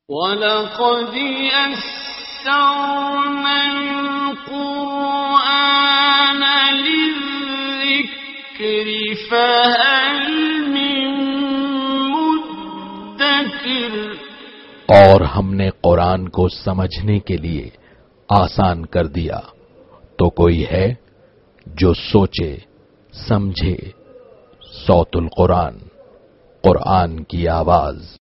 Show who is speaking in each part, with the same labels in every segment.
Speaker 1: وَلَقَدْ يَسَّرْنَا الْقُرْآنَ لِلذِّكْرِ فَهَلْ مِن مُّدَّكِرٍ۔
Speaker 2: اور ہم نے قرآن کو سمجھنے کے لیے آسان کر دیا، تو کوئی ہے جو سوچے سمجھے۔ صوت القرآن، قرآن کی آواز۔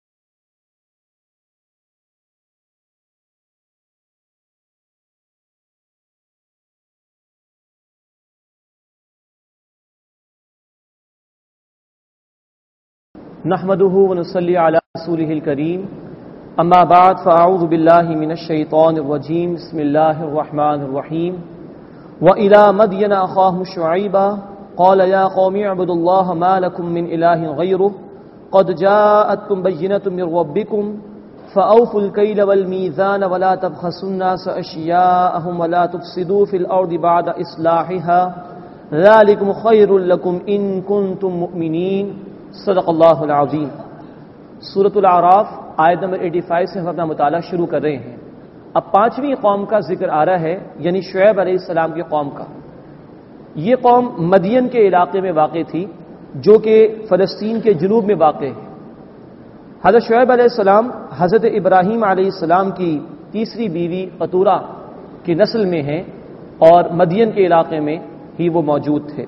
Speaker 3: نحمده ونصلي على رسوله الكريم اما بعد فاعوذ بالله من الشيطان الرجيم بسم الله الرحمن الرحيم والى مدين اخاهم شعيبا قال يا قوم اعبدوا الله ما لكم من اله غيره قد جاءتكم بينة من ربكم فاوفوا الكيل والميزان ولا تبخسوا الناس اشياءهم ولا تفسدوا في الارض بعد اصلاحها ذلكم خير لكم ان كنتم مؤمنين۔ صدق اللہ العظیم۔ سورۃ الاعراف آیت نمبر 85 سے ہم اپنا مطالعہ شروع کر رہے ہیں۔ اب 5ویں قوم کا ذکر آ رہا ہے، یعنی شعیب علیہ السلام کی قوم کا۔ یہ قوم مدین کے علاقے میں واقع تھی، جو کہ فلسطین کے جنوب میں واقع ہے۔ حضرت شعیب علیہ السلام حضرت ابراہیم علیہ السلام کی تیسری بیوی قطورہ کی نسل میں ہیں، اور مدین کے علاقے میں ہی وہ موجود تھے۔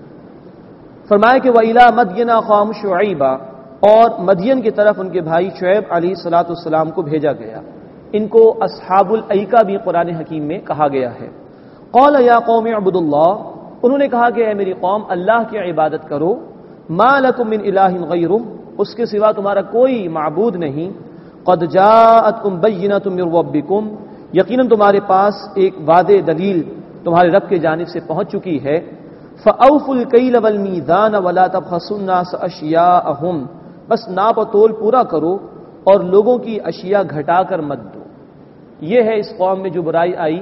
Speaker 3: فرمایا کہ وَإِلَىٰ مَدْيَنَ أَخَاهُمْ شُعَيْبًا، اور مدین کی طرف ان کے بھائی شعیب علیہ السلام کو بھیجا گیا۔ ان کو اصحاب الایکہ بھی قرآن حکیم میں کہا گیا ہے۔ قَالَ يَا قَوْمِ اعْبُدُوا اللَّهَ، انہوں نے کہا کہ اے میری قوم اللہ کی عبادت کرو، مَا لَكُم مِّنْ إِلَٰهٍ غَيْرُهُ، اس کے سوا تمہارا کوئی معبود نہیں۔ قَدْ جَاءَتْكُمْ بَيِّنَةٌ مِّن رَّبِّكُمْ، یقیناً تمہارے پاس ایک واضح دلیل تمہارے رب کی جانب سے پہنچ چکی ہے۔ فَأَوْفُوا الْكَيْلَ وَالْمِيزَانَ وَلَا تَبْخَسُوا النَّاسَ أَشْيَاءَهُمْ، بس ناپ و تول پورا کرو اور لوگوں کی اشیاء گھٹا کر مت دو۔ یہ ہے اس قوم میں جو برائی آئی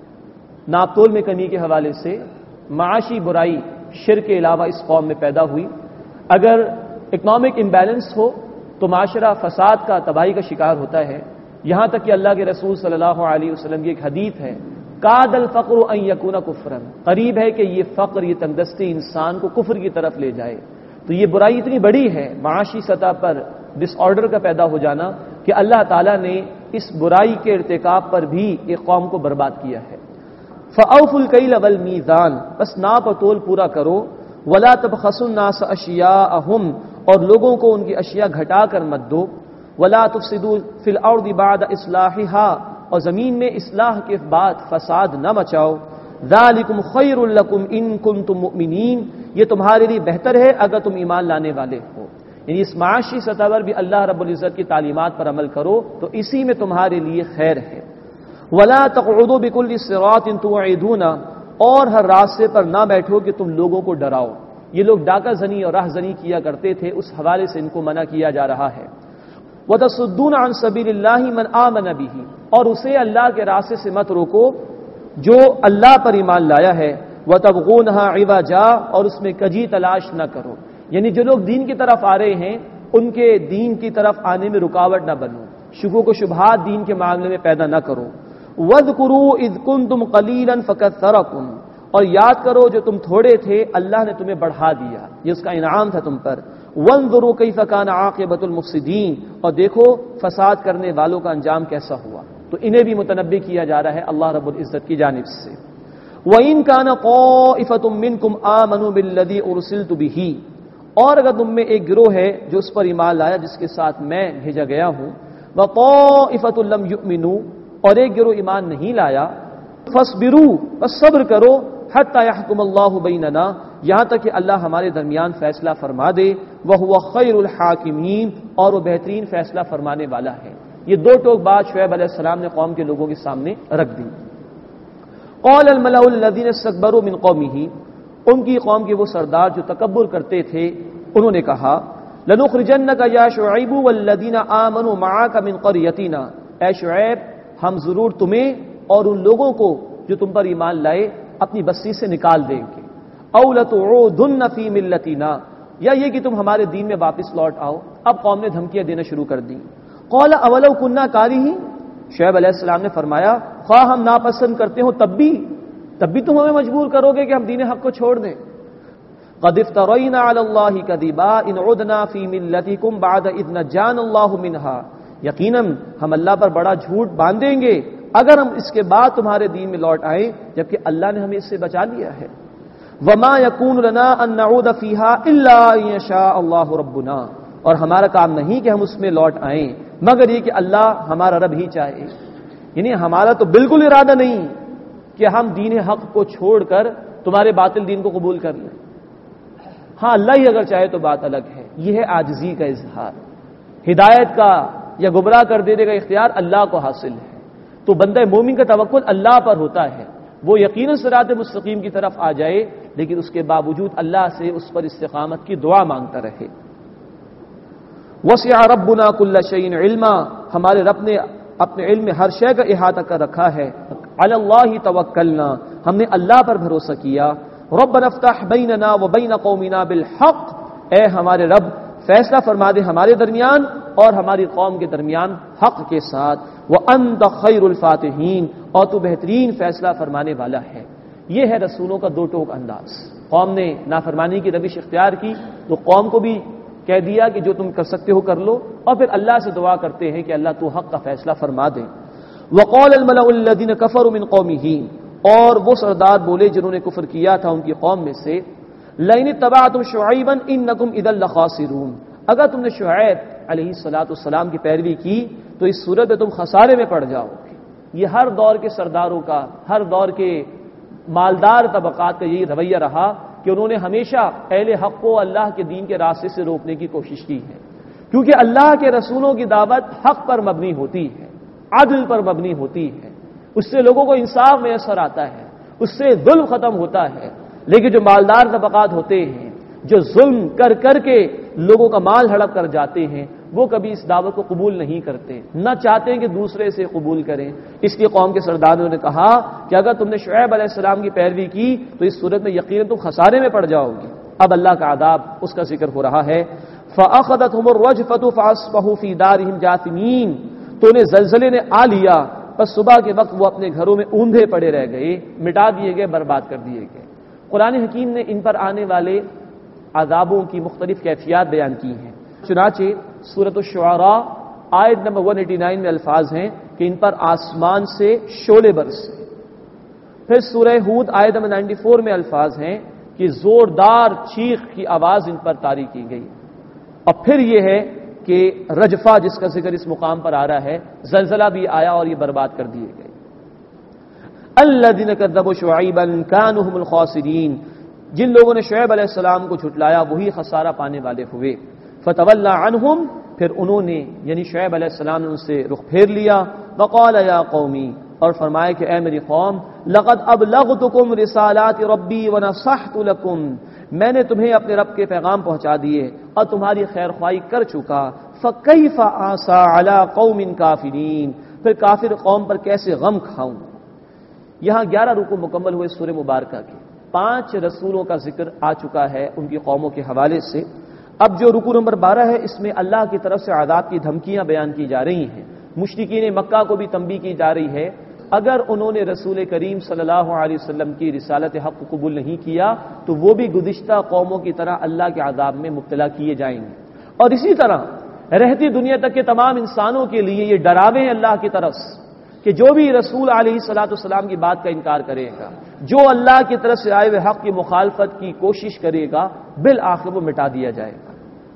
Speaker 3: ناپ تول میں کمی کے حوالے سے۔ معاشی برائی شرک کے علاوہ اس قوم میں پیدا ہوئی۔ اگر اکنامک امبیلنس ہو تو معاشرہ فساد کا، تباہی کا شکار ہوتا ہے۔ یہاں تک کہ اللہ کے رسول صلی اللہ علیہ وسلم کی ایک حدیث ہے، کاد الفقر ان یکون کفرا، قریب ہے کہ یہ فقر، یہ تنگدستی انسان کو کفر کی طرف لے جائے۔ تو یہ برائی اتنی بڑی ہے، معاشی سطح پر ڈس آرڈر کا پیدا ہو جانا، کہ اللہ تعالیٰ نے اس برائی کے ارتکاب پر بھی ایک قوم کو برباد کیا ہے۔ فَأَوْفُوا الْكَيْلَ وَالْمِيزَانَ، بس ناپ و تول پورا کرو، وَلَا تَبْخَسُوا النَّاسَ أَشْيَاءَهُمْ، اور لوگوں کو ان کی اشیاء گھٹا کر مت دو، وَلَا تُفْسِدُوا فِي الْأَرْضِ بَعْدَ إِصْلَاحِهَا، اور زمین میں اصلاح کے بعد فساد نہ مچاؤ۔ ذالکم خیر لکم ان کنتم مؤمنین، یہ تمہارے لیے بہتر ہے اگر تم ایمان لانے والے ہو۔ یعنی اس معاشی سطح پر بھی اللہ رب العزت کی تعلیمات پر عمل کرو تو اسی میں تمہارے لیے خیر ہے۔ ولا تقعدوا بكل صراط توعدون، اور ہر راستے پر نہ بیٹھو کہ تم لوگوں کو ڈراؤ۔ یہ لوگ ڈاکہ زنی اور راہ زنی کیا کرتے تھے، اس حوالے سے ان کو منع کیا جا رہا ہے۔ وتصدون عن سبیل اللہ من آمن به، اور اسے اللہ کے راستے سے مت روکو جو اللہ پر ایمان لایا ہے۔ وتبغونها عوجا، اور اس میں کجی تلاش نہ کرو، یعنی جو لوگ دین کی طرف آ رہے ہیں ان کے دین کی طرف آنے میں رکاوٹ نہ بنو، شکوک و شبہات دین کے معاملے میں پیدا نہ کرو۔ وَاذْكُرُوا إِذْ كُنْتُمْ قَلِيلًا فَكَثَّرَكُمْ، اور یاد کرو جو تم تھوڑے تھے اللہ نے تمہیں بڑھا دیا، یہ اس کا انعام تھا تم پر۔ وَانظُرُوا كَيْفَ كَانَ عَاقِبَةُ الْمُفْسِدِينَ، اور دیکھو فساد کرنے والوں کا انجام کیسا ہوا۔ تو انہیں بھی متنبہ کیا جا رہا ہے اللہ رب العزت کی جانب سے۔ وَإِنْ كَانَ طَائِفَةٌ مِّنْكُمْ آمَنُوا بِالَّذِي أُرْسِلْتُ بِهِ، اور اگر تم میں ایک گروہ ہے جو اس پر ایمان لایا جس کے ساتھ میں بھیجا گیا ہوں، وَطَائِفَةٌ لَمْ يُؤْمِنُوا، اور ایک گروہ ایمان نہیں لایا، فَاصْبِرُوا، بس صبر کرو، حَتَّى يَحْكُمَ اللَّهُ بَيْنَنَا، یہاں تک کہ اللہ ہمارے درمیان فیصلہ فرما دے، وَهُوَ خَيْرُ الْحَاكِمِينَ، اور وہ بہترین فیصلہ فرمانے والا ہے۔ یہ دو ٹوک بات شعیب علیہ السلام نے قوم کے لوگوں کے سامنے رکھ دی۔ قال الملأ الذين استكبروا من قومه، ان کی قوم کے وہ سردار جو تکبر کرتے تھے انہوں نے کہا، لنخرجنك يا شعيب والذين آمنوا معك من قريتنا، اے شعیب ہم ضرور تمہیں اور ان لوگوں کو جو تم پر ایمان لائے اپنی بستی سے نکال دیں گے۔ او لتعودن في ملتنا، یا یہ کہ تم ہمارے دین میں واپس لوٹ آؤ۔ اب قوم نے دھمکیاں دینا شروع کر دیں۔ قال اولو كنا کارہین، شعیب علیہ السلام نے فرمایا خواہ ہم ناپسند کرتے ہوں تب بھی تم ہمیں مجبور کرو گے کہ ہم دین حق کو چھوڑ دیں۔ قد افترینا علی اللہ کذبا ان عدنا فی ملتکم بعد اذ نجانا اللہ منہا، یقیناً ہم اللہ پر بڑا جھوٹ باندھیں گے اگر ہم اس کے بعد تمہارے دین میں لوٹ آئیں جبکہ اللہ نے ہمیں اس سے بچا لیا ہے۔ وما یکون لنا ان نعود فیہا الا ان یشاء اللہ ربنا، اور ہمارا کام نہیں کہ ہم اس میں لوٹ آئیں مگر یہ کہ اللہ ہمارا رب ہی چاہے، یعنی ہمارا تو بالکل ارادہ نہیں کہ ہم دین حق کو چھوڑ کر تمہارے باطل دین کو قبول کر لیں، ہاں اللہ ہی اگر چاہے تو بات الگ ہے۔ یہ ہے عاجزی کا اظہار، ہدایت کا یا گمراہ کر دینے کا اختیار اللہ کو حاصل ہے، تو بندہ مومن کا توکل اللہ پر ہوتا ہے، وہ یقیناً صراط مستقیم کی طرف آ جائے لیکن اس کے باوجود اللہ سے اس پر استقامت کی دعا مانگتا رہے۔ وسع ربنا کل شیء علما، ہمارے رب نے اپنے علم میں ہر شے کا احاطہ کر رکھا ہے۔ علی اللہ توکلنا، ہم نے اللہ پر بھروسہ کیا۔ ربنا افتح بیننا وبین قومنا بالحق، اے ہمارے رب فیصلہ فرما دے ہمارے درمیان اور ہماری قوم کے درمیان حق کے ساتھ۔ وانت خیر الفاتحین، اور تو بہترین فیصلہ فرمانے والا ہے۔ یہ ہے رسولوں کا دو ٹوک انداز۔ قوم نے نافرمانی کی روش اختیار کی تو قوم کو بھی کہہ دیا کہ جو تم کر سکتے ہو کر لو، اور پھر اللہ سے دعا کرتے ہیں کہ اللہ تو حق کا فیصلہ فرما دے۔ وقال الملأ الذين كفروا من قومه، اور وہ سردار بولے جنہوں نے کفر کیا تھا ان کی قوم میں سے، لئن اتبعتم شعیبا انکم اذا لخاسرون، اگر تم نے شعیب علیہ السلام کی پیروی کی تو اس صورت میں تم خسارے میں پڑ جاؤ گے۔ یہ ہر دور کے سرداروں کا، ہر دور کے مالدار طبقات کا یہی رویہ رہا کہ انہوں نے ہمیشہ اہل حق کو اللہ کے دین کے راستے سے روکنے کی کوشش کی ہے، کیونکہ اللہ کے رسولوں کی دعوت حق پر مبنی ہوتی ہے، عدل پر مبنی ہوتی ہے، اس سے لوگوں کو انصاف میسر آتا ہے، اس سے ظلم ختم ہوتا ہے۔ لیکن جو مالدار طبقات ہوتے ہیں جو ظلم کر کر کے لوگوں کا مال ہڑپ کر جاتے ہیں، وہ کبھی اس دعوت کو قبول نہیں کرتے، نہ چاہتے ہیں کہ دوسرے سے قبول کریں۔ اس لیے قوم کے سرداروں نے کہا کہ اگر تم نے شعیب علیہ السلام کی پیروی کی تو اس صورت میں یقیناً تم خسارے میں پڑ جاؤ گے۔ اب اللہ کا عذاب اس کا ذکر ہو رہا ہے۔ فَأَخَذَتْهُمُ الرَّجْفَةُ فَأَصْبَحُوا فِي دَارِهِمْ جَاثِمِينَ، تو انہیں زلزلے نے آ لیا، بس صبح کے وقت وہ اپنے گھروں میں اوندھے پڑے رہ گئے، مٹا دیے گئے، برباد کر دیے گئے۔ قرآن حکیم نے ان پر آنے والے عذابوں کی مختلف کیفیات بیان کی ہیں۔ چنانچہ سورۃ الشعراء آیت نمبر 189 میں الفاظ ہیں کہ ان پر آسمان سے شعلے برسے۔ پھر سورہ ہود آیت نمبر 94 میں الفاظ ہیں کہ زوردار چیخ کی آواز ان پر طاری کی گئی۔ اور پھر یہ ہے کہ رجفہ جس کا ذکر اس مقام پر آ رہا ہے، زلزلہ بھی آیا اور یہ برباد کر دیے گئے۔ الذین کذبوا شعیبا کانوا هم الخاسرین، جن لوگوں نے شعیب علیہ السلام کو جھٹلایا وہی خسارہ پانے والے ہوئے۔ فتولی عنہم، پھر انہوں نے یعنی شعیب علیہ السلام نے ان سے رخ پھیر لیا۔ وقال یا قومی، اور فرمائے کہ اے میری قوم، لقد ابلغتکم رسالات ربی ونصحت لکم، میں نے تمہیں اپنے رب کے پیغام پہنچا دیے اور تمہاری خیر خواہی کر چکا۔ فکیف آسا علی قوم کافرین، پھر کافر قوم پر کیسے غم کھاؤں۔ یہاں 11 رکوع مکمل ہوئے سورہ مبارکہ کے، 5 رسولوں کا ذکر آ چکا ہے ان کی قوموں کے حوالے سے۔ اب جو رکوع نمبر 12 ہے اس میں اللہ کی طرف سے عذاب کی دھمکیاں بیان کی جا رہی ہیں۔ مشرکین مکہ کو بھی تنبیہ کی جا رہی ہے اگر انہوں نے رسول کریم صلی اللہ علیہ وسلم کی رسالت حق کو قبول نہیں کیا تو وہ بھی گزشتہ قوموں کی طرح اللہ کے عذاب میں مبتلا کیے جائیں گے۔ اور اسی طرح رہتی دنیا تک کے تمام انسانوں کے لیے یہ ڈراوے ہیں اللہ کی طرف کہ جو بھی رسول علیہ الصلوۃ والسلام کی بات کا انکار کرے گا، جو اللہ کی طرف سے آئے ہوئے حق کی مخالفت کی کوشش کرے گا، بالآخر وہ مٹا دیا جائے گا۔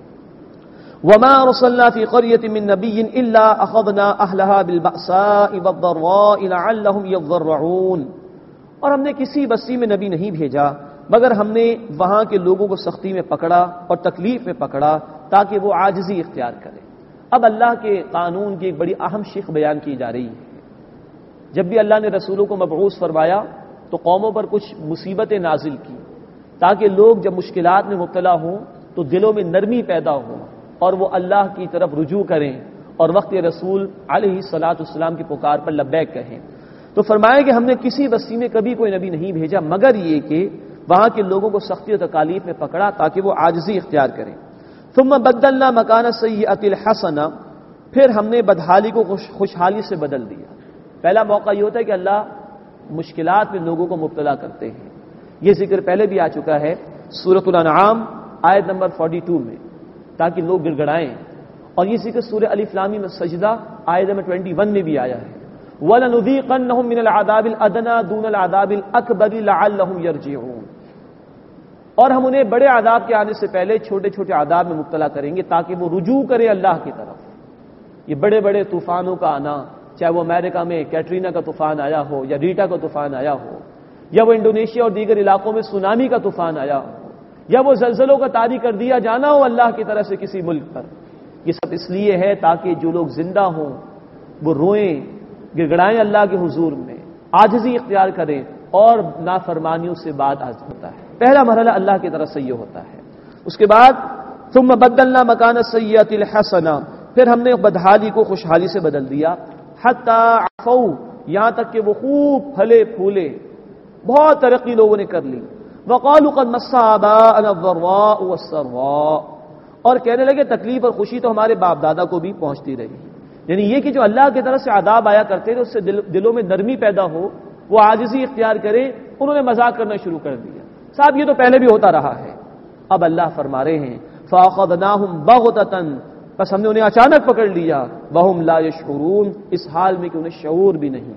Speaker 3: وما ارسلنا في قرية من نبي الا اخذنا اهلها بالبأساء والضراء لعلهم يضرعون، اور ہم نے کسی بستی میں نبی نہیں بھیجا مگر ہم نے وہاں کے لوگوں کو سختی میں پکڑا اور تکلیف میں پکڑا تاکہ وہ عاجزی اختیار کریں۔ اب اللہ کے قانون کی ایک بڑی اہم شق بیان کی جا رہی ہے۔ جب بھی اللہ نے رسولوں کو مبعوث فرمایا تو قوموں پر کچھ مصیبتیں نازل کی تاکہ لوگ جب مشکلات میں مبتلا ہوں تو دلوں میں نرمی پیدا ہو اور وہ اللہ کی طرف رجوع کریں اور وقت رسول علیہ الصلوۃ والسلام کی پکار پر لبیک کہیں۔ تو فرمایا کہ ہم نے کسی بستی میں کبھی کوئی نبی نہیں بھیجا مگر یہ کہ وہاں کے لوگوں کو سختی و تکالیف میں پکڑا تاکہ وہ عاجزی اختیار کریں۔ ثم بدلنا مکان السیئۃ الحسنہ، پھر ہم نے بدحالی کو خوشحالی سے بدل دیا۔ پہلا موقع یہ ہوتا ہے کہ اللہ مشکلات میں لوگوں کو مبتلا کرتے ہیں، یہ ذکر پہلے بھی آ چکا ہے سورۃ الانعام آیت نمبر 42 میں، تاکہ لوگ گڑ گڑائیں، اور یہ ذکر سورہ الف لام میم سجدہ آیت نمبر 21 میں بھی آیا ہے، وَلَنُذِيقَنَّهُم مِّنَ الْعَذَابِ الْأَدْنَىٰ دُونَ الْعَذَابِ الْأَكْبَرِ لَعَلَّهُمْ يَرْجِعُونَ، اور ہم انہیں بڑے عذاب کے آنے سے پہلے چھوٹے چھوٹے عذاب میں مبتلا کریں گے تاکہ وہ رجوع کرے اللہ کی طرف۔ یہ بڑے بڑے طوفانوں کا آنا، چاہے وہ امریکہ میں کیٹرینا کا طوفان آیا ہو، یا ریٹا کا طوفان آیا ہو، یا وہ انڈونیشیا اور دیگر علاقوں میں سونامی کا طوفان آیا ہو، یا وہ زلزلوں کا طاری کر دیا جانا ہو اللہ کی طرف سے کسی ملک پر، یہ سب اس لیے ہے تاکہ جو لوگ زندہ ہوں وہ روئیں، گڑگڑائیں اللہ کے حضور میں، عاجزی اختیار کریں، اور نافرمانیوں سے بعد ہوتا ہے۔ پہلا مرحلہ اللہ کی طرف سے یہ ہوتا ہے۔ اس کے بعد ثم بدلنا مکان السیئۃ الحسنہ، پھر ہم نے بدحالی کو خوشحالی سے بدل دیا، حتی عفوا، یہاں تک کہ وہ خوب پھلے پھولے، بہت ترقی لوگوں نے کر لی، وقالوا قد مس آباءنا الضراء والسراء، اور کہنے لگے تکلیف اور خوشی تو ہمارے باپ دادا کو بھی پہنچتی رہی، یعنی یہ کہ جو اللہ کی طرف سے عذاب آیا کرتے تھے اس سے دلوں میں نرمی پیدا ہو، وہ عاجزی اختیار کریں، انہوں نے مذاق کرنا شروع کر دیا۔ صاحب یہ تو پہلے بھی ہوتا رہا ہے۔ اب اللہ فرما رہے ہیں فَأَخَذْنَاهُمْ بَغْتَةً، بس ہم نے انہیں اچانک پکڑ لیا، وَهُمْ لَا يَشْعُرُونَ، اس حال میں کہ انہیں شعور بھی نہیں۔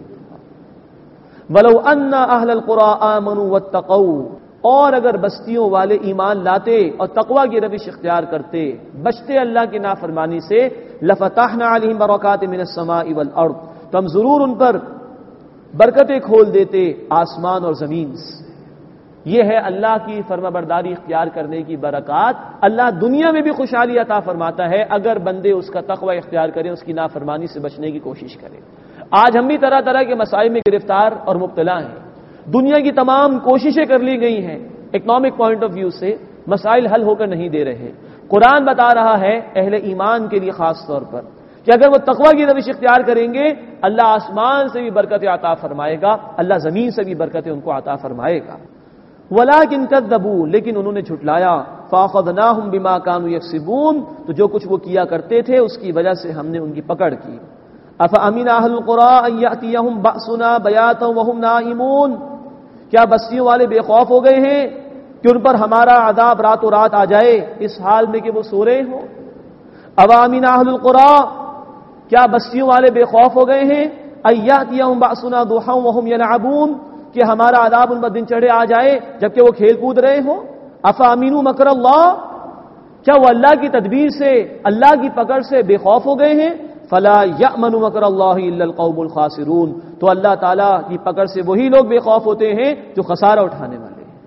Speaker 3: وَلَوْ أَنَّ أَهْلَ الْقُرَىٰ آمَنُوا وَاتَّقَوْا، اور اگر بستیوں والے ایمان لاتے اور تقوی کی روش اختیار کرتے، بچتے اللہ کی نافرمانی سے، لَفَتَحْنَا عَلَيْهِمْ بَرَكَاتٍ مِّنَ السَّمَاءِ وَالْأَرْضِ، تو ہم ضرور ان پر برکتیں کھول دیتے آسمان اور زمین سے۔ یہ ہے اللہ کی فرما برداری اختیار کرنے کی برکات۔ اللہ دنیا میں بھی خوشحالی عطا فرماتا ہے اگر بندے اس کا تقوی اختیار کریں، اس کی نافرمانی سے بچنے کی کوشش کریں۔ آج ہم بھی طرح طرح کے مسائل میں گرفتار اور مبتلا ہیں، دنیا کی تمام کوششیں کر لی گئی ہیں، اکنامک پوائنٹ آف ویو سے مسائل حل ہو کر نہیں دے رہے۔ قرآن بتا رہا ہے اہل ایمان کے لیے خاص طور پر کہ اگر وہ تقوی کی روش اختیار کریں گے، اللہ آسمان سے بھی برکتیں عطا فرمائے گا، اللہ زمین سے بھی برکتیں ان کو عطا فرمائے گا۔ وَلَٰكِن كَذَّبُوا، لیکن انہوں نے جھٹلایا، فَأَخَذْنَاهُمْ بِمَا كَانُوا يَكْسِبُونَ، تو جو کچھ وہ کیا کرتے تھے اس کی وجہ سے ہم نے ان کی پکڑ کی۔ أَفَأَمِنَ أَهْلُ الْقُرَىٰ أَن يَأْتِيَهُمْ بَأْسُنَا بَيَاتًا وَهُمْ نَائِمُونَ، کیا بستیوں والے بے خوف ہو گئے ہیں کہ ان پر ہمارا عذاب راتوں رات آ جائے اس حال میں کہ وہ سو رہے ہوں؟ أَوَأَمِنَ أَهْلُ الْقُرَىٰ، کیا بستیوں والے بے خوف ہو گئے ہیں أن يأتيهم بأسنا ضحى وهم يلعبون، کہ ہمارا عذاب ان پر دن چڑھے آ جائے جبکہ وہ کھیل کود رہے ہوں؟ افامینوا مکر اللہ، کیا وہ اللہ کی تدبیر سے، اللہ کی پکڑ سے بے خوف ہو گئے ہیں؟ فلا یأمن مکر اللہ الا القوم الخاسرون، تو اللہ تعالیٰ کی پکڑ سے وہی لوگ بے خوف ہوتے ہیں جو خسارہ اٹھانے والے ہیں۔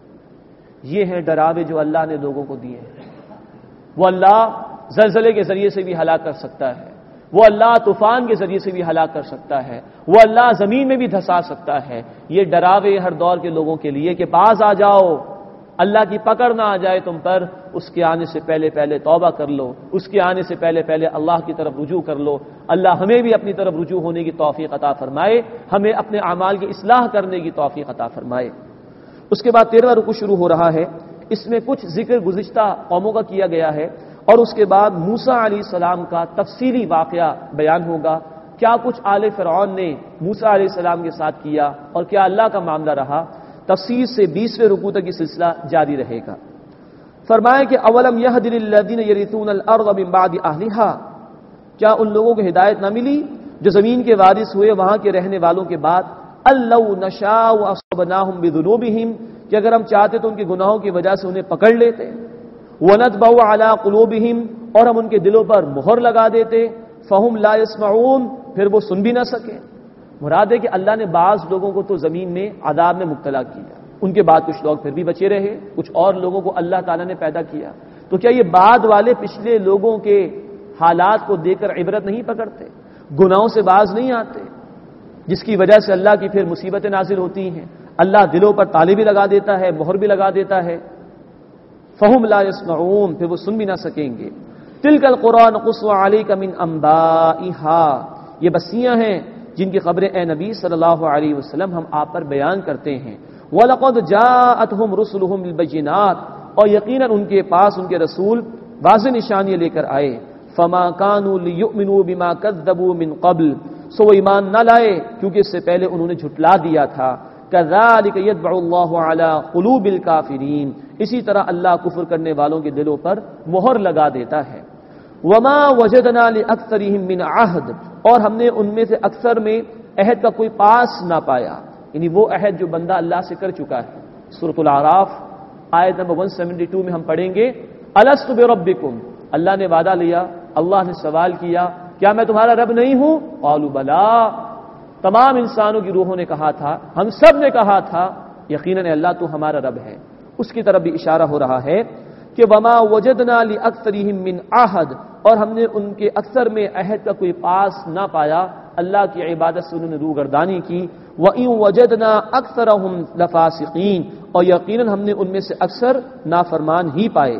Speaker 3: یہ ہیں ڈراوے جو اللہ نے لوگوں کو دیے ہیں۔ وہ اللہ زلزلے کے ذریعے سے بھی ہلاک کر سکتا ہے، وہ اللہ طوفان کے ذریعے سے بھی ہلاک کر سکتا ہے، وہ اللہ زمین میں بھی دھسا سکتا ہے۔ یہ ڈراوے ہر دور کے لوگوں کے لیے کہ باز آ جاؤ، اللہ کی پکڑ نہ آ جائے تم پر، اس کے آنے سے پہلے پہلے توبہ کر لو، اس کے آنے سے پہلے پہلے اللہ کی طرف رجوع کر لو۔ اللہ ہمیں بھی اپنی طرف رجوع ہونے کی توفیق عطا فرمائے، ہمیں اپنے اعمال کی اصلاح کرنے کی توفیق عطا فرمائے۔ اس کے بعد 13واں رکوع شروع ہو رہا ہے، اس میں کچھ ذکر گزشتہ قوموں کا کیا گیا ہے، اور اس کے بعد موسیٰ علیہ السلام کا تفصیلی واقعہ بیان ہوگا، کیا کچھ آل فرعون نے موسیٰ علیہ السلام کے ساتھ کیا اور کیا اللہ کا معاملہ رہا۔ تفسیر سے 20ویں رکوع تک یہ سلسلہ جاری رہے گا۔ فرمایا کہ اولم یہد للذین یرثون الارض من بعد اہلھا، کیا ان لوگوں کو ہدایت نہ ملی جو زمین کے وارث ہوئے وہاں کے رہنے والوں کے بعد، اللو نشاء واصبناہم بذنوبہم، کہ اگر ہم چاہتے تو ان کے گناہوں کی وجہ سے انہیں پکڑ لیتے، وَنَطْبَعُ عَلَىٰ قُلُوبِهِمْ، اور ہم ان کے دلوں پر مہر لگا دیتے، فَهُمْ لَا يَسْمَعُونَ، پھر وہ سن بھی نہ سکے۔ مراد ہے کہ اللہ نے بعض لوگوں کو تو زمین میں عذاب میں مبتلا کیا، ان کے بعد کچھ لوگ پھر بھی بچے رہے، کچھ اور لوگوں کو اللہ تعالیٰ نے پیدا کیا۔ تو کیا یہ بعد والے پچھلے لوگوں کے حالات کو دیکھ کر عبرت نہیں پکڑتے، گناہوں سے باز نہیں آتے، جس کی وجہ سے اللہ کی پھر مصیبتیں نازل ہوتی ہیں، اللہ دلوں پر تالے بھی لگا دیتا ہے، مہر بھی لگا دیتا ہے۔ فَهُمْ لَا يَسْمَعُونَ، پھر وہ سن بھی نہ سکیں گے۔ تِلْكَ الْقُرَىٰ نَقُصُّ عَلَيْكَ مِنْ أَنبَائِهَا، یہ بستیاں ہیں جن کی خبریں اے نبی صلی اللہ علیہ وسلم ہم آپ پر بیان کرتے ہیں۔ وَلَقَدْ جَاءَتْهُمْ رُسُلُهُمْ بِالْبَيِّنَاتِ، اور یقیناً ان کے پاس ان کے رسول واضح نشانیاں لے کر آئے۔ فما كانوا ليؤمنوا بما كذبوا من قبل، سو وہ ایمان نہ لائے کیونکہ اس سے پہلے انہوں نے جھٹلا دیا تھا. كذلك يطبع الله على قلوب الكافرين، اسی طرح اللہ کفر کرنے والوں کے دلوں پر مہر لگا دیتا ہے. وما وجدنا لاكثرهم من عهد، اور ہم نے ان میں سے اکثر میں عہد کا کوئی پاس نہ پایا، یعنی وہ عہد جو بندہ اللہ سے کر چکا ہے. سورۃ الاعراف آیت نمبر 172 میں ہم پڑھیں گے الست بربکم، اللہ نے وعدہ لیا، اللہ نے سوال کیا کیا میں تمہارا رب نہیں ہوں؟ قالوا بلا، تمام انسانوں کی روحوں نے کہا تھا، ہم سب نے کہا تھا یقیناً اللہ تو ہمارا رب ہے. اس کی طرف بھی اشارہ ہو رہا ہے کہ وما وجدنا لاکثرهم من عہد، اور ہم نے ان کے اکثر میں عہد کا کوئی پاس نہ پایا، اللہ کی عبادت سے انہوں نے روگردانی کی. وَإِن وَجَدْنَا أَكْثَرَهُمْ لَفَاسِقِينَ، اور یقیناً ہم نے ان میں سے اکثر نافرمان ہی پائے.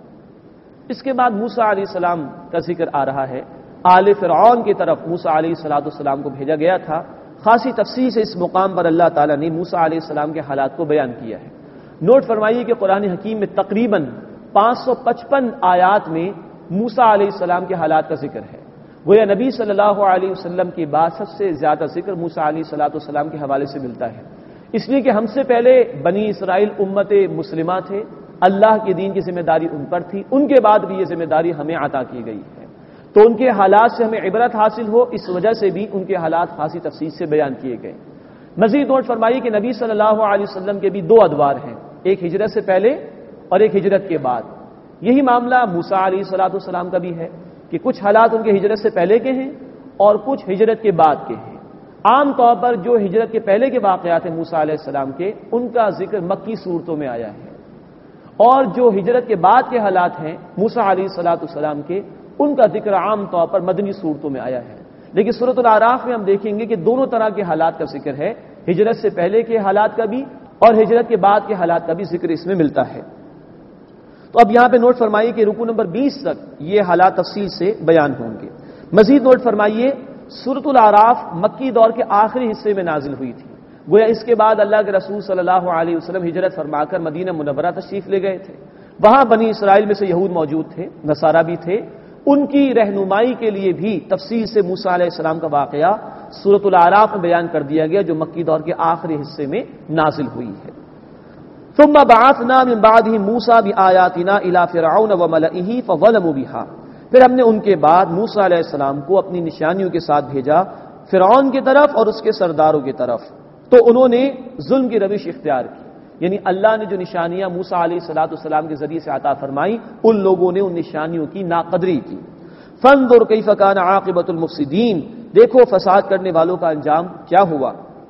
Speaker 3: اس کے بعد موسیٰ علیہ السلام کا ذکر آ رہا ہے. آل فرعون کی طرف موسیٰ علیہ السلام کو بھیجا گیا تھا. خاصی تفصیل سے اس مقام پر اللہ تعالیٰ نے موسیٰ علیہ السلام کے حالات کو بیان کیا ہے. نوٹ فرمائیے کہ قرآن حکیم میں تقریباً 555 آیات میں موسیٰ علیہ السلام کے حالات کا ذکر ہے. گویا نبی صلی اللہ علیہ وسلم کی بعد سب سے زیادہ ذکر موسیٰ علیہ السلام کے حوالے سے ملتا ہے، اس لیے کہ ہم سے پہلے بنی اسرائیل امت مسلمہ تھے، اللہ کے دین کی ذمہ داری ان پر تھی، ان کے بعد بھی یہ ذمہ داری ہمیں عطا کی گئی ہے. تو ان کے حالات سے ہمیں عبرت حاصل ہو، اس وجہ سے بھی ان کے حالات خاصی تفصیل سے بیان کیے گئے. مزید نوٹ فرمائیے کہ نبی صلی اللہ علیہ وسلم کے بھی 2 ادوار ہیں، ایک ہجرت سے پہلے اور ایک ہجرت کے بعد. یہی معاملہ موسیٰ علیہ السلام کا بھی ہے کہ کچھ حالات ان کے ہجرت سے پہلے کے ہیں اور کچھ ہجرت کے بعد کے ہیں. عام طور پر جو ہجرت کے پہلے کے واقعات ہیں موسیٰ علیہ السلام کے، ان کا ذکر مکی صورتوں میں آیا ہے، اور جو ہجرت کے بعد کے حالات ہیں موسیٰ علیہ السلام کے، ان کا ذکر عام طور پر مدنی صورتوں میں آیا ہے. لیکن سورۃ الاعراف میں ہم دیکھیں گے کہ دونوں طرح کے حالات کا ذکر ہے، ہجرت سے پہلے کے حالات کا بھی اور ہجرت کے بعد کے حالات کا بھی ذکر اس میں ملتا ہے. تو اب یہاں پہ نوٹ فرمائیے کہ رکوع نمبر 20 تک یہ حالات تفصیل سے بیان ہوں گے. مزید نوٹ فرمائیے سورۃ الاعراف مکی دور کے آخری حصے میں نازل ہوئی تھی. گویا اس کے بعد اللہ کے رسول صلی اللہ علیہ وسلم ہجرت فرما کر مدینہ منورہ تشریف لے گئے تھے. وہاں بنی اسرائیل میں سے یہود موجود تھے، نصارہ بھی تھے، ان کی رہنمائی کے لیے بھی تفصیل سے موسیٰ علیہ السلام کا واقعہ سورۃ الاعراف میں بیان کر دیا گیا، جو مکی دور کے آخری حصے میں نازل ہوئی ہے. ثم بعثنا من بعده موسى بآياتنا الى فرعون وملئه فظلموا بها، پھر ہم نے ان کے بعد موسیٰ علیہ السلام کو اپنی نشانیوں کے ساتھ بھیجا فرعون کی طرف اور اس کے سرداروں کی طرف، تو انہوں نے ظلم کی روش اختیار کی. یعنی اللہ نے جو نشانیاں موسیٰ علیہ السلام کے ذریعے سے عطا فرمائی، ان لوگوں نے ان نشانیوں کی ناقدری کی. فانظر کیف کان عاقبۃ المفسدین، دیکھو فساد کرنے والوں کا انجام کیا ہوا.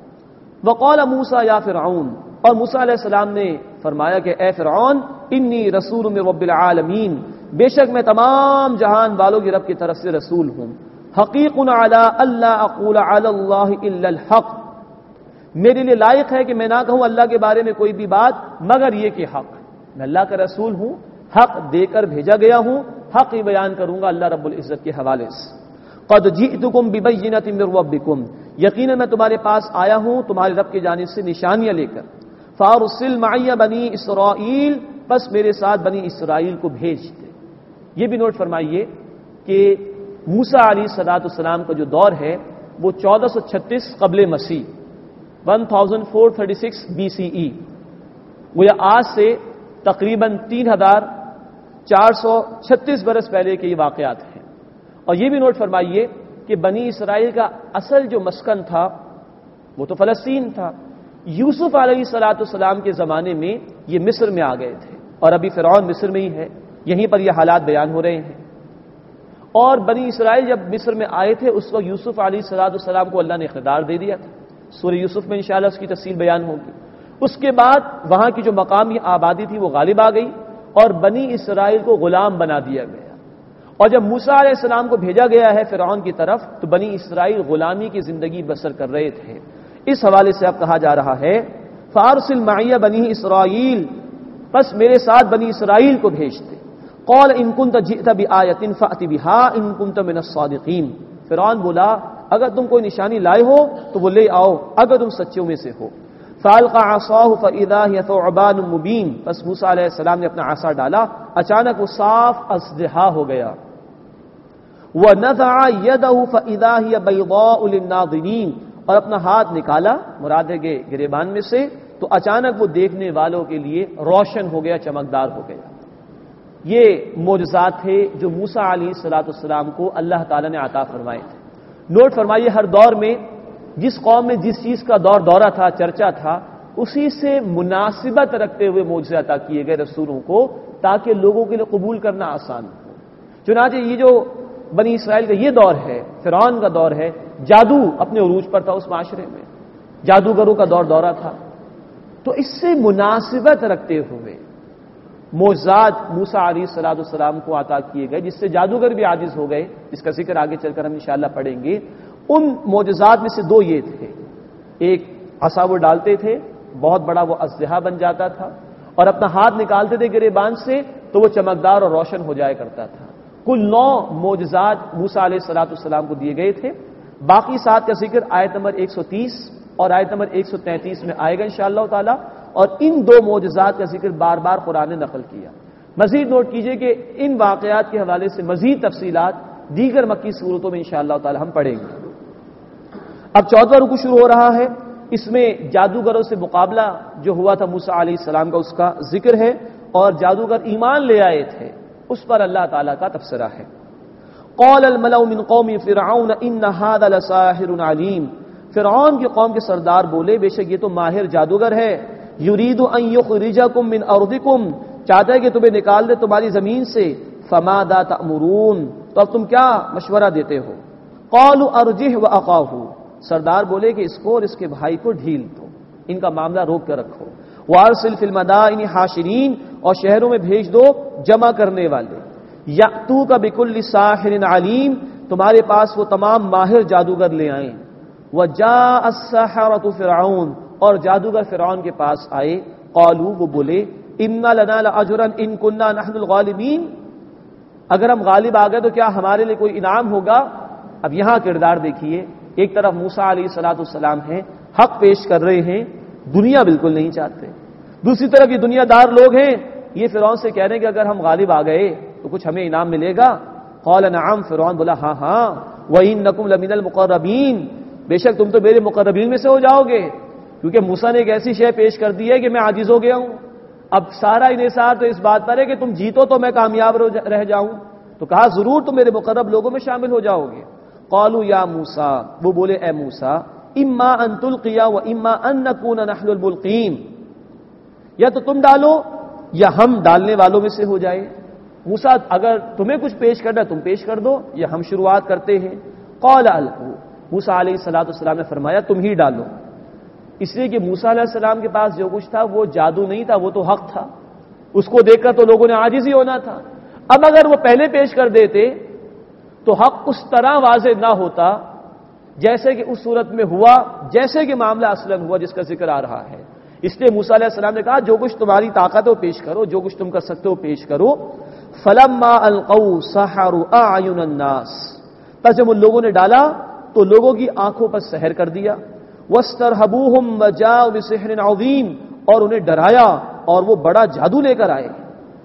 Speaker 3: وقال موسیٰ یا فرعون، اور موسیٰ علیہ السلام نے فرمایا کہ اے فرعون، انی رسول من رب العالمین، بے شک میں تمام جہان والوں کی رب کی طرف سے رسول ہوں. حقیق علی الا اقول علی اللہ الا الحق، میرے لیے لائق ہے کہ میں نہ کہوں اللہ کے بارے میں کوئی بھی بات مگر یہ کہ حق. میں اللہ کا رسول ہوں، حق دے کر بھیجا گیا ہوں، حق ہی بیان کروں گا اللہ رب العزت کے حوالے سے. قد جئتکم ببینۃ من ربکم، یقینا میں تمہارے پاس آیا ہوں تمہارے رب کی جانب سے نشانیاں لے کر. فارسل معی بنی اسرائیل، بس میرے ساتھ بنی اسرائیل کو بھیج دے. یہ بھی نوٹ فرمائیے کہ موسیٰ علیہ السلام کا جو دور ہے وہ 1436 قبل مسیح 1436 BCE، گویا آج سے تقریباً 3436 برس پہلے کے یہ واقعات ہیں. اور یہ بھی نوٹ فرمائیے کہ بنی اسرائیل کا اصل جو مسکن تھا وہ تو فلسطین تھا. یوسف علیہ السلام کے زمانے میں یہ مصر میں آ گئے تھے، اور ابھی فرعون مصر میں ہی ہے، یہیں پر یہ حالات بیان ہو رہے ہیں. اور بنی اسرائیل جب مصر میں آئے تھے اس وقت یوسف علیہ السلام کو اللہ نے اقتدار دے دیا تھا. سورہ یوسف میں انشاءاللہ اس کی تفصیل بیان ہوگی. اس کے بعد وہاں کی جو مقامی آبادی تھی وہ غالب آ گئی اور بنی اسرائیل کو غلام بنا دیا گیا. اور جب موسیٰ علیہ السلام کو بھیجا گیا ہے فرعون کی طرف تو بنی اسرائیل غلامی کی زندگی بسر کر رہے تھے. اس حوالے سے اب کہا جا رہا ہے فارسل معی بنی اسرائیل، بس میرے ساتھ بنی اسرائیل کو بھیج دے. قال ان كنت جئت بآیۃ فأت بها ان كنت من الصادقین، فرعون بولا اگر تم کوئی نشانی لائے ہو تو وہ لے آؤ اگر تم سچوں میں سے ہو. فالقى عصاه فاذا هي ثعبان مبین، بس موسیٰ علیہ السلام نے اپنا عصا ڈالا، اچانک وہ صاف اژدہا ہو گیا. وَنَزَعَ يَدَهُ فَإِذَا هِيَ بَيْضَاءُ لِلنَّاظِرِينَ، اور اپنا ہاتھ نکالا مراد ہے کہ گریبان میں سے، تو اچانک وہ دیکھنے والوں کے لیے روشن ہو گیا، چمکدار ہو گیا۔ یہ معجزات تھے جو موسیٰ علیہ السلام کو اللہ تعالیٰ نے عطا فرمائے تھے۔ نوٹ فرمائیے، ہر دور میں جس قوم میں جس چیز کا دورہ تھا، چرچا تھا، اسی سے مناسبت رکھتے ہوئے معجزے عطا کیے گئے رسولوں کو، تاکہ لوگوں کے لیے قبول کرنا آسان ہو۔ چنانچہ یہ جو بنی اسرائیل کا یہ دور ہے، فرعون کا دور ہے، جادو اپنے عروج پر تھا، اس معاشرے میں جادوگروں کا دورہ تھا، تو اس سے مناسبت رکھتے ہوئے معجزات موسیٰ علیہ السلام کو عطا کیے گئے، جس سے جادوگر بھی عاجز ہو گئے، جس کا ذکر آگے چل کر ہم انشاءاللہ پڑھیں گے۔ ان معجزات میں سے دو یہ تھے، ایک عصا وہ ڈالتے تھے، بہت بڑا وہ اسلحہ بن جاتا تھا، اور اپنا ہاتھ نکالتے تھے گریبان سے تو وہ چمکدار اور روشن ہو جایا کرتا تھا۔ کل 9 معجزات موسیٰ علیہ السلام کو دیے گئے تھے۔ باقی 7 کا ذکر آیت نمبر 130 اور آیت نمبر 133 میں آئے گا انشاءاللہ تعالی، اور ان 2 معجزات کا ذکر بار بار قرآن نے نقل کیا۔ مزید نوٹ کیجئے کہ ان واقعات کے حوالے سے مزید تفصیلات دیگر مکی صورتوں میں انشاءاللہ تعالی ہم پڑھیں گے۔ اب 14واں رکوع شروع ہو رہا ہے، اس میں جادوگروں سے مقابلہ جو ہوا تھا موسیٰ علیہ السلام کا، اس کا ذکر ہے، اور جادوگر ایمان لے آئے تھے، اس پر اللہ تعالیٰ کا تبصرہ ہے۔ قال الملأ من قوم فرعون ان هذا لساحر علیم، فرعون کی قوم کے سردار بولے بے شک یہ تو ماہر جادوگر ہے، یرید ان یخرجکم من ارضکم، چاہتا ہے کہ تمہیں نکال دے تمہاری زمین سے، فماذا تأمرون، تو اب تم کیا مشورہ دیتے ہو؟ قالوا ارجح واخاہ، سردار بولے کہ اس کو اور اس کے بھائی کو ڈھیل دو، ان کا معاملہ روک کر رکھو، وارسل فی المدائن حاشرین، اور شہروں میں بھیج دو جمع کرنے والے، یاتوک بکل ساحر علیم، تمہارے پاس وہ تمام ماہر جادوگر لے آئیں، وجاء السحرۃ فرعون، اور جادوگر فرعون کے پاس آئے، قالوا وہ بولے ان لنا لاجرا ان كنا نحن الغالبین، اگر ہم غالب آ گئے تو کیا ہمارے لیے کوئی انعام ہوگا؟ اب یہاں کردار دیکھیے، ایک طرف موسیٰ علیہ السلام ہیں، حق پیش کر رہے ہیں، دنیا بالکل نہیں چاہتے، دوسری طرف یہ دنیا دار لوگ ہیں، یہ فرعون سے کہہ رہے ہیں کہ اگر ہم غالب آ گئے تو کچھ ہمیں انعام ملے گا۔ قال نعم، فرعون بولا ہاں ہاں، وَإِنَّكُمْ لَمِنَ الْمُقَرَّبِينَ، بے شک تم تو میرے مقربین میں سے ہو جاؤ گے، کیونکہ موسیٰ نے ایک ایسی شے پیش کر دی ہے کہ میں عاجز ہو گیا ہوں، اب سارا انحصار تو اس بات پر ہے کہ تم جیتو تو میں کامیاب رہ جاؤں، تو کہا ضرور تم میرے مقرب لوگوں میں شامل ہو جاؤ گے۔ قالوا یا موسیٰ، وہ بولے اے موسیٰ، اما ان تلقی و اما ان نکون نحن الملقین، یا تو تم ڈالو یا ہم ڈالنے والوں میں سے ہو جائے۔ موسیٰ اگر تمہیں کچھ پیش کرنا تم پیش کر دو، یا ہم شروعات کرتے ہیں۔ قال القوا، موسیٰ علیہ السلام نے فرمایا تم ہی ڈالو، اس لیے کہ موسیٰ علیہ السلام کے پاس جو کچھ تھا وہ جادو نہیں تھا، وہ تو حق تھا، اس کو دیکھ کر تو لوگوں نے عاجز ہی ہونا تھا۔ اب اگر وہ پہلے پیش کر دیتے تو حق اس طرح واضح نہ ہوتا جیسے کہ اس صورت میں ہوا، جیسے کہ معاملہ اصلاً ہوا جس کا ذکر آ رہا ہے۔ اس لیے موسیٰ علیہ السلام نے کہا جو کچھ تمہاری طاقت ہے وہ پیش کرو، جو کچھ تم کر سکتے ہو پیش کرو۔ فلما القوا سحروا اعین الناس، پس جب ان لوگوں نے ڈالا تو لوگوں کی آنکھوں پر سحر کر دیا۔ واسترهبوهم وجاءوا بسحر عظیم، اور انہیں ڈرایا اور وہ بڑا جادو لے کر آئے۔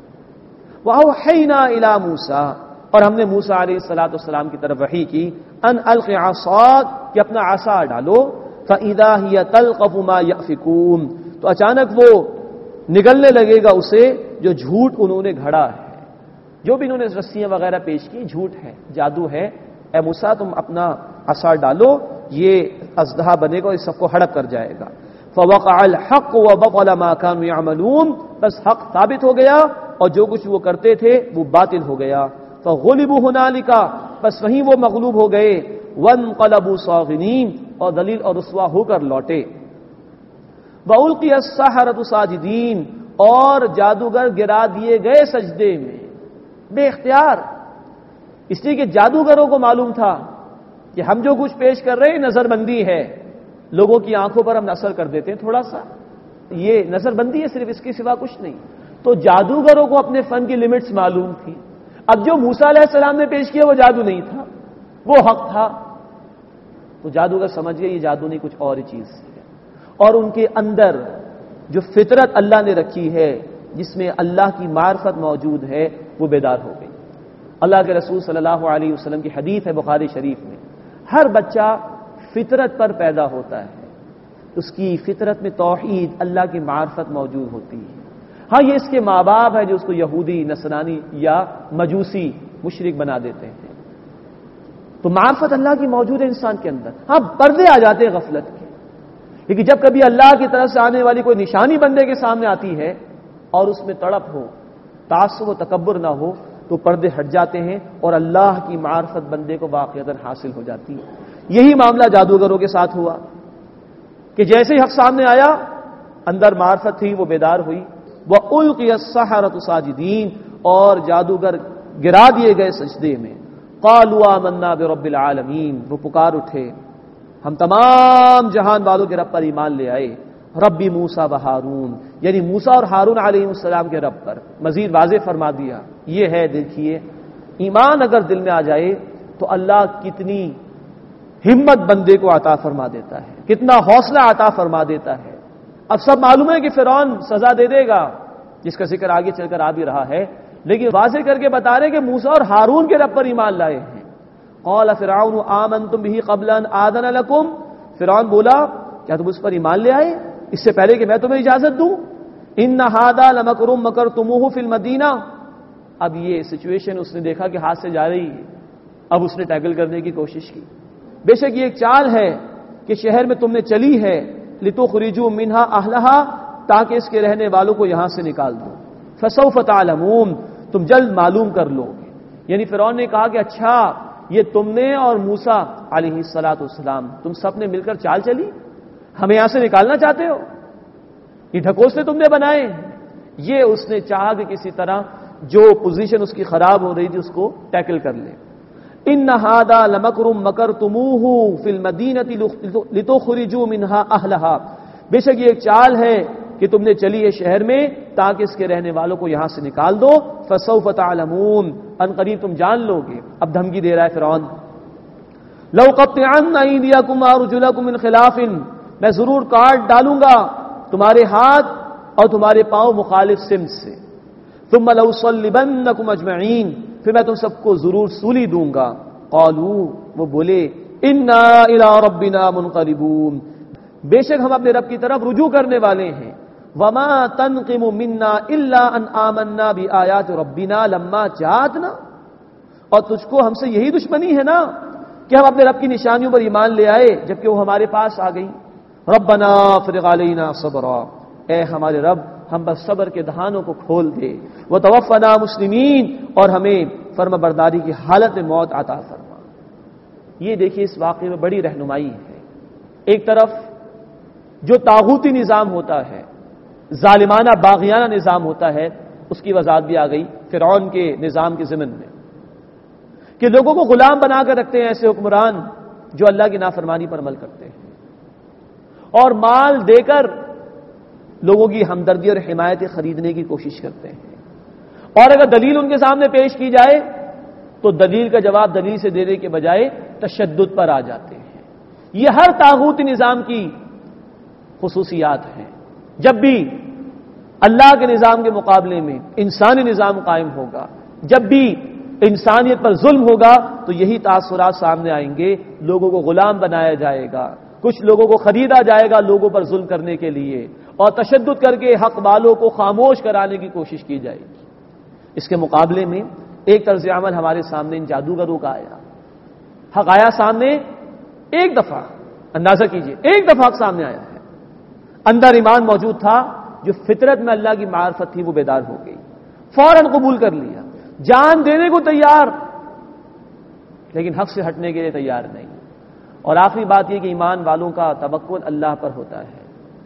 Speaker 3: واوحینا الی موسیٰ، اور ہم نے موسیٰ علیہ السلام کی طرف وحی کی، ان الق عصاک، کہ اپنا عصا ڈالو، فاذا هي تلقف ما یأفکون، تو اچانک وہ نگلنے لگے گا اسے جو جھوٹ انہوں نے گھڑا ہے، جو بھی انہوں نے رسیاں وغیرہ پیش کی جھوٹ ہے، جادو ہے۔ اے موسیٰ تم اپنا عصا ڈالو، یہ اژدہا بنے گا اور اس سب کو ہڑپ کر جائے گا۔ فوقع الحق وبطل ما كانوا يعملون، بس حق ثابت ہو گیا اور جو کچھ وہ کرتے تھے وہ باطل ہو گیا۔ فغلبوا هنالك، بس وہیں وہ مغلوب ہو گئے۔ وانقلبوا صاغرین، اور ذلیل اور رسوا ہو کر لوٹے۔ وَأُلْقِيَ السَّحَرَةُ ساجدین، اور جادوگر گرا دیے گئے سجدے میں بے اختیار، اس لیے کہ جادوگروں کو معلوم تھا کہ ہم جو کچھ پیش کر رہے ہیں نظر بندی ہے، لوگوں کی آنکھوں پر ہم اثر کر دیتے ہیں تھوڑا سا، یہ نظر بندی ہے صرف، اس کے سوا کچھ نہیں۔ تو جادوگروں کو اپنے فن کی لیمٹس معلوم تھی۔ اب جو موسیٰ علیہ السلام نے پیش کیا وہ جادو نہیں تھا، وہ حق تھا، تو جادوگر سمجھ گئے یہ جادو نہیں کچھ اور ہی چیز ہے، اور ان کے اندر جو فطرت اللہ نے رکھی ہے جس میں اللہ کی معرفت موجود ہے وہ بیدار ہو گئی۔ اللہ کے رسول صلی اللہ علیہ وسلم کی حدیث ہے بخاری شریف میں، ہر بچہ فطرت پر پیدا ہوتا ہے، اس کی فطرت میں توحید، اللہ کی معرفت موجود ہوتی ہے۔ ہاں یہ اس کے ماں باپ ہے جو اس کو یہودی، نصرانی یا مجوسی، مشرک بنا دیتے ہیں۔ تو معرفت اللہ کی موجود ہے انسان کے اندر۔ ہاں پردے آ جاتے ہیں غفلت کے، لیکن جب کبھی اللہ کی طرف سے آنے والی کوئی نشانی بندے کے سامنے آتی ہے اور اس میں تڑپ ہو، تعصب و تکبر نہ ہو، تو پردے ہٹ جاتے ہیں اور اللہ کی معرفت بندے کو واقعتاً حاصل ہو جاتی ہے۔ یہی معاملہ جادوگروں کے ساتھ ہوا کہ جیسے ہی حق سامنے آیا، اندر معرفت تھی، وہ بیدار ہوئی۔ وَأُلْقِيَ السَّحَرَةُ سَاجِدِينَ، اور جادوگر گرا دیے گئے سجدے میں۔ قَالُوا آمَنَّا بِرَبِّ الْعَالَمِينَ، وہ پکار اٹھے، ہم تمام جہان والوں کے رب پر ایمان لے آئے، ربی موسیٰ و ہارون، یعنی موسیٰ اور ہارون علیہ السلام کے رب پر۔ مزید واضح فرما دیا، یہ ہے دیکھیے ایمان اگر دل میں آ جائے تو اللہ کتنی ہمت بندے کو عطا فرما دیتا ہے، کتنا حوصلہ عطا فرما دیتا ہے۔ اب سب معلوم ہے کہ فرعون سزا دے دے گا، جس کا ذکر آگے چل کر آ بھی رہا ہے، لیکن واضح کر کے بتا رہے کہ موسیٰ اور ہارون کے رب پر ایمان لائے ہیں۔ قال فرعون آمنتم به قبل ان آذن لكم، فرعون بولا کیا تم اس پر ایمان لے آئے اس سے پہلے کہ میں تمہیں اجازت دوں؟ ان هذا لمکر مکرتموه فی المدینہ، اب یہ سچویشن اس نے دیکھا کہ ہاتھ سے جا رہی ہے، اب اس نے ٹیکل کرنے کی کوشش کی۔ بے شک یہ ایک چال ہے کہ شہر میں تم نے چلی ہے، لتخرجوا منها اهلها، تاکہ اس کے رہنے والوں کو یہاں سے نکال دو، فسوف تعلمون، تم جلد معلوم کر لو گے۔ یعنی فرعون نے کہا کہ اچھا یہ تم نے اور موسیٰ علیہ السلام تم سب نے مل کر چال چلی، ہمیں یہاں سے نکالنا چاہتے ہو، یہ ڈھکوسلے تم نے بنائے۔ یہ اس نے چاہا کہ کسی طرح جو پوزیشن اس کی خراب ہو رہی تھی اس کو ٹیکل کر لے۔ ان هذا لمکر مکرتموه فی المدینہ لتخرجوا منها اهلها، بے شک یہ ایک چال ہے کہ تم نے چلی ہے شہر میں تاکہ اس کے رہنے والوں کو یہاں سے نکال دو، فسوف تعلمون، ان قریب تم جان لو گے۔ اب دھمکی دے رہا ہے فرعون، لو قطعن ایدیکم وارجلکم من خلاف، میں ضرور کاٹ ڈالوں گا تمہارے ہاتھ اور تمہارے پاؤں مخالف سمت سے، ثم لأصلبنکم اجمعین، پھر میں تم سب کو ضرور سولی دوں گا۔ قالوا، وہ بولے، انا الی ربنا منقلبون، بے شک ہم اپنے رب کی طرف رجوع کرنے والے ہیں۔ وما تنقم منا الا ان آمنا بآیات ربنا لما جاءتنا، اور تجھ کو ہم سے یہی دشمنی ہے نا کہ ہم اپنے رب کی نشانیوں پر ایمان لے آئے جبکہ وہ ہمارے پاس آ گئی۔ ربنا افرغ علینا صبرا، اے ہمارے رب ہم بس صبر کے دہانوں کو کھول دے، وتوفنا مسلمین، اور ہمیں فرما برداری کی حالت میں موت عطا فرما۔ یہ دیکھیے اس واقعے میں بڑی رہنمائی ہے۔ ایک طرف جو طاغوتی نظام ہوتا ہے، ظالمانہ باغیانہ نظام ہوتا ہے، اس کی وضاحت بھی آ گئی فرعون کے نظام کے ضمن میں، کہ لوگوں کو غلام بنا کر رکھتے ہیں ایسے حکمران جو اللہ کی نافرمانی پر عمل کرتے ہیں، اور مال دے کر لوگوں کی ہمدردی اور حمایت خریدنے کی کوشش کرتے ہیں، اور اگر دلیل ان کے سامنے پیش کی جائے تو دلیل کا جواب دلیل سے دینے کے بجائے تشدد پر آ جاتے ہیں۔ یہ ہر طاغوتی نظام کی خصوصیات ہیں۔ جب بھی اللہ کے نظام کے مقابلے میں انسانی نظام قائم ہوگا، جب بھی انسانیت پر ظلم ہوگا تو یہی تاثرات سامنے آئیں گے، لوگوں کو غلام بنایا جائے گا، کچھ لوگوں کو خریدا جائے گا لوگوں پر ظلم کرنے کے لیے، اور تشدد کر کے حق والوں کو خاموش کرانے کی کوشش کی جائے گی۔ اس کے مقابلے میں ایک طرز عمل ہمارے سامنے ان جادوگروں کا آیا، حق آیا سامنے، ایک دفعہ اندازہ کیجئے، ایک دفعہ حق سامنے آیا ہے، اندر ایمان موجود تھا، جو فطرت میں اللہ کی معرفت تھی وہ بیدار ہو گئی، فوراً قبول کر لیا، جان دینے کو تیار، لیکن حق سے ہٹنے کے لیے تیار نہیں۔ اور آخری بات یہ کہ ایمان والوں کا توکل اللہ پر ہوتا ہے،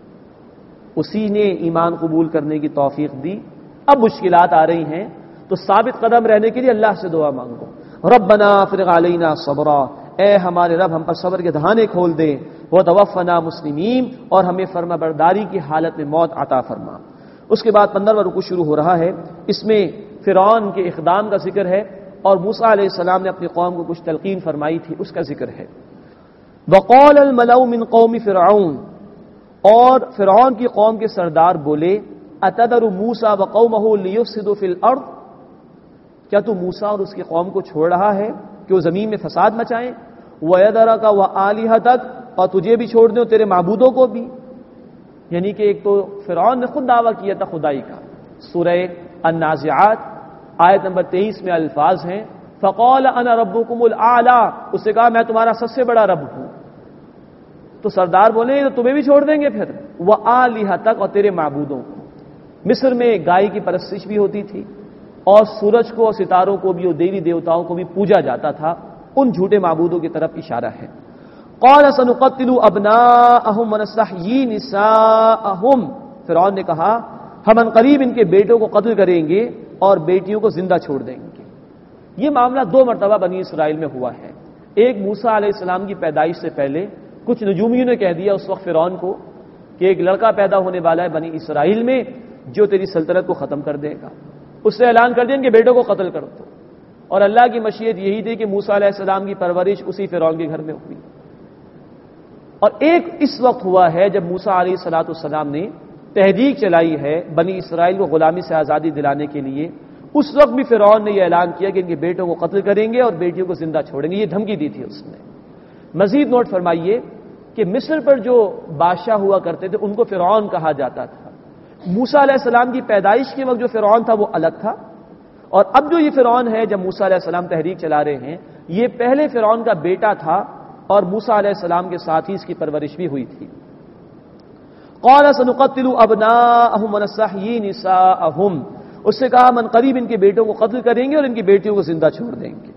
Speaker 3: اسی نے ایمان قبول کرنے کی توفیق دی۔ اب مشکلات آ رہی ہیں تو ثابت قدم رہنے کے لیے اللہ سے دعا مانگو، ربنا افرغ علینا صبرا، اے ہمارے رب ہم پر صبر کے دہانے کھول دے، وتوفنا مسلمین، اور ہمیں فرما برداری کی حالت میں موت عطا فرما۔ اس کے بعد 15واں رکوع شروع ہو رہا ہے، اس میں فرعون کے اقدام کا ذکر ہے، اور موسیٰ علیہ السلام نے اپنی قوم کو کچھ تلقین فرمائی تھی اس کا ذکر ہے۔ وقال الملأ من قوم فرعون، اور فرعون کی قوم کے سردار بولے، اتذر موسیٰ وقومہ لیفسدوا فی الارض، کیا تو موسیٰ اور اس کی قوم کو چھوڑ رہا ہے کہ وہ زمین میں فساد مچائیں؟ وَيَذَرَكَ وَآلِهَتَكَ، اور تجھے بھی چھوڑ دیں تیرے معبودوں کو بھی. یعنی کہ ایک تو فرعون نے خود دعویٰ کیا تھا خدائی کا. سورہ النازعات آیت نمبر 23 میں الفاظ ہیں فَقَالَ أَنَا رَبُّكُمُ الْأَعْلَىٰ، اس سے کہا میں تمہارا سب سے بڑا رب ہوں. تو سردار بولے تو تمہیں بھی چھوڑ دیں گے پھر. وَآلِهَتَكَ، اور تیرے معبودوں کو. مصر میں گائے کی پرستش بھی ہوتی تھی اور سورج کو اور ستاروں کو بھی اور دیوی دیوتاؤں کو بھی پوجا جاتا تھا. ان جھوٹے معبودوں کی طرف اشارہ ہے. قَالَ سَنُقَتِّلُ أَبْنَاءَهُمْ وَنَسْتَحْيِي نِسَاءَهُمْ، فرعون نے کہا ہم ان قریب ان کے بیٹوں کو قتل کریں گے اور بیٹیوں کو زندہ چھوڑ دیں گے. یہ معاملہ 2 مرتبہ بنی اسرائیل میں ہوا ہے. ایک موسیٰ علیہ السلام کی پیدائش سے پہلے کچھ نجومیوں نے کہہ دیا اس وقت فرعون کو کہ ایک لڑکا پیدا ہونے والا ہے بنی اسرائیل میں جو تیری سلطنت کو ختم کر دے گا. اس سے اعلان کر دیا ان کے بیٹوں کو قتل کر دو. اور اللہ کی مشیت یہی تھی کہ موسیٰ علیہ السلام کی پرورش اسی فرعون کے گھر میں ہوئی. اور ایک اس وقت ہوا ہے جب موسیٰ علیہ السلام نے تحریک چلائی ہے بنی اسرائیل کو غلامی سے آزادی دلانے کے لیے. اس وقت بھی فرعون نے یہ اعلان کیا کہ ان کے بیٹوں کو قتل کریں گے اور بیٹیوں کو زندہ چھوڑیں گے. یہ دھمکی دی تھی اس نے. مزید نوٹ فرمائیے کہ مصر پر جو بادشاہ ہوا کرتے تھے ان کو فرعون کہا جاتا تھا. موسیٰ علیہ السلام کی پیدائش کے وقت جو فرعون تھا وہ الگ تھا، اور اب جو یہ فرعون ہے جب موسیٰ علیہ السلام تحریک چلا رہے ہیں یہ پہلے فرعون کا بیٹا تھا اور موسیٰ علیہ السلام کے ساتھ ہی اس کی پرورش بھی ہوئی تھی. قَالَ سَنُقَتِّلُ أَبْنَاءَهُمْ وَنَسْتَحْيِي نِسَاءَهُمْ، اس سے کہا من قریب ان کے بیٹوں کو قتل کریں گے اور ان کی بیٹیوں کو زندہ چھوڑ دیں گے.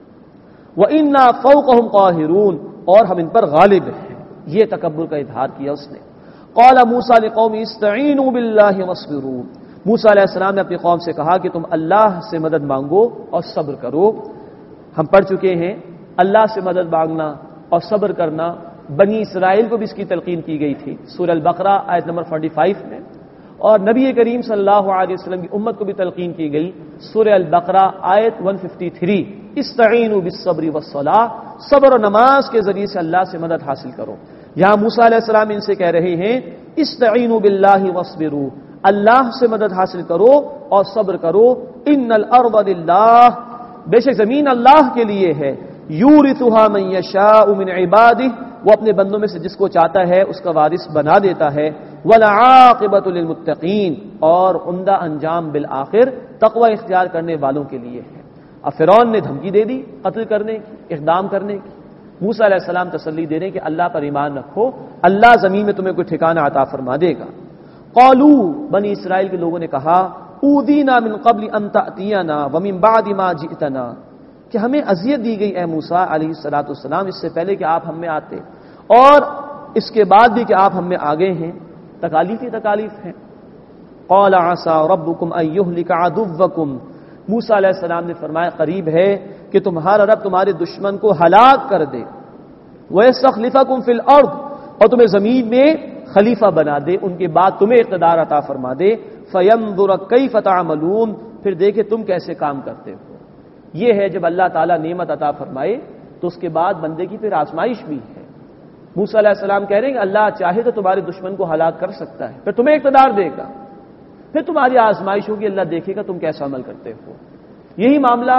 Speaker 3: وَإِنَّا فَوْقَهُمْ قَاهِرُونَ، اور ہم ان پر غالب ہیں. یہ تکبر کا اظہار کیا اس نے. قَالَ مُوسَىٰ لِقَوْمِهِ اسْتَعِينُوا بِاللَّهِ وَاصْبِرُوا، موسیٰ علیہ السلام نے اپنی قوم سے کہا کہ تم اللہ سے مدد مانگو اور صبر کرو. ہم پڑھ چکے ہیں اللہ سے مدد مانگنا اور صبر کرنا بنی اسرائیل کو بھی اس کی تلقین کی گئی تھی سورہ البقرہ آیت نمبر 45 میں، اور نبی کریم صلی اللہ علیہ وسلم کی امت کو بھی تلقین کی گئی سورہ البقرہ آیت 153 استعینوا بالصبر والصلاۃ، صبر اور نماز کے ذریعے سے اللہ سے مدد حاصل کرو. یہاں موسیٰ علیہ السلام ان سے کہہ رہے ہیں استعینوا باللہ واصبروا، اللہ سے مدد حاصل کرو اور صبر کرو. ان الارض للہ، بے شک زمین اللہ کے لیے ہے. یورثها من یشاء من عباده، وہ اپنے بندوں میں سے جس کو چاہتا ہے اس کا وارث بنا دیتا ہے. والعاقبۃ للمتقین، اور عمدہ انجام بالآخر تقوی اختیار کرنے والوں کے لیے ہے. اب فرعون نے دھمکی دے دی قتل کرنے کی، اقدام کرنے کی. موسیٰ علیہ السلام تسلی دے رہے کہ اللہ پر ایمان رکھو، اللہ زمین میں تمہیں کوئی ٹھکانہ عطا فرما دے گا. قالوا، بنی اسرائیل کے لوگوں نے کہا اوذینا من قبل ان تأتینا ومن بعد ما جئتنا، کہ ہمیں اذیت دی گئی اے موسیٰ علیہ السلام اس سے پہلے کہ آپ ہم میں آتے اور اس کے بعد بھی کہ آپ ہم میں آگے ہیں. تکالیف ہی تکالیف ہیں. قال عسى ربكم ان يهلك عدوكم، موسیٰ علیہ السلام نے فرمایا قریب ہے کہ تمہارا رب تمہارے دشمن کو ہلاک کر دے. ويستخلفكم في الارض، اور تمہیں زمین میں خلیفہ بنا دے، ان کے بعد تمہیں اقتدار عطا فرما دے. فینظر کیف تعملون، پھر دیکھے تم کیسے کام کرتے ہو. یہ ہے جب اللہ تعالیٰ نعمت عطا فرمائے تو اس کے بعد بندے کی پھر آزمائش بھی ہے. موسیٰ علیہ السلام کہہ رہے ہیں کہ اللہ چاہے تو تمہارے دشمن کو ہلاک کر سکتا ہے، پھر تمہیں اقتدار دے گا، پھر تمہاری آزمائش ہوگی، اللہ دیکھے گا تم کیسا عمل کرتے ہو. یہی معاملہ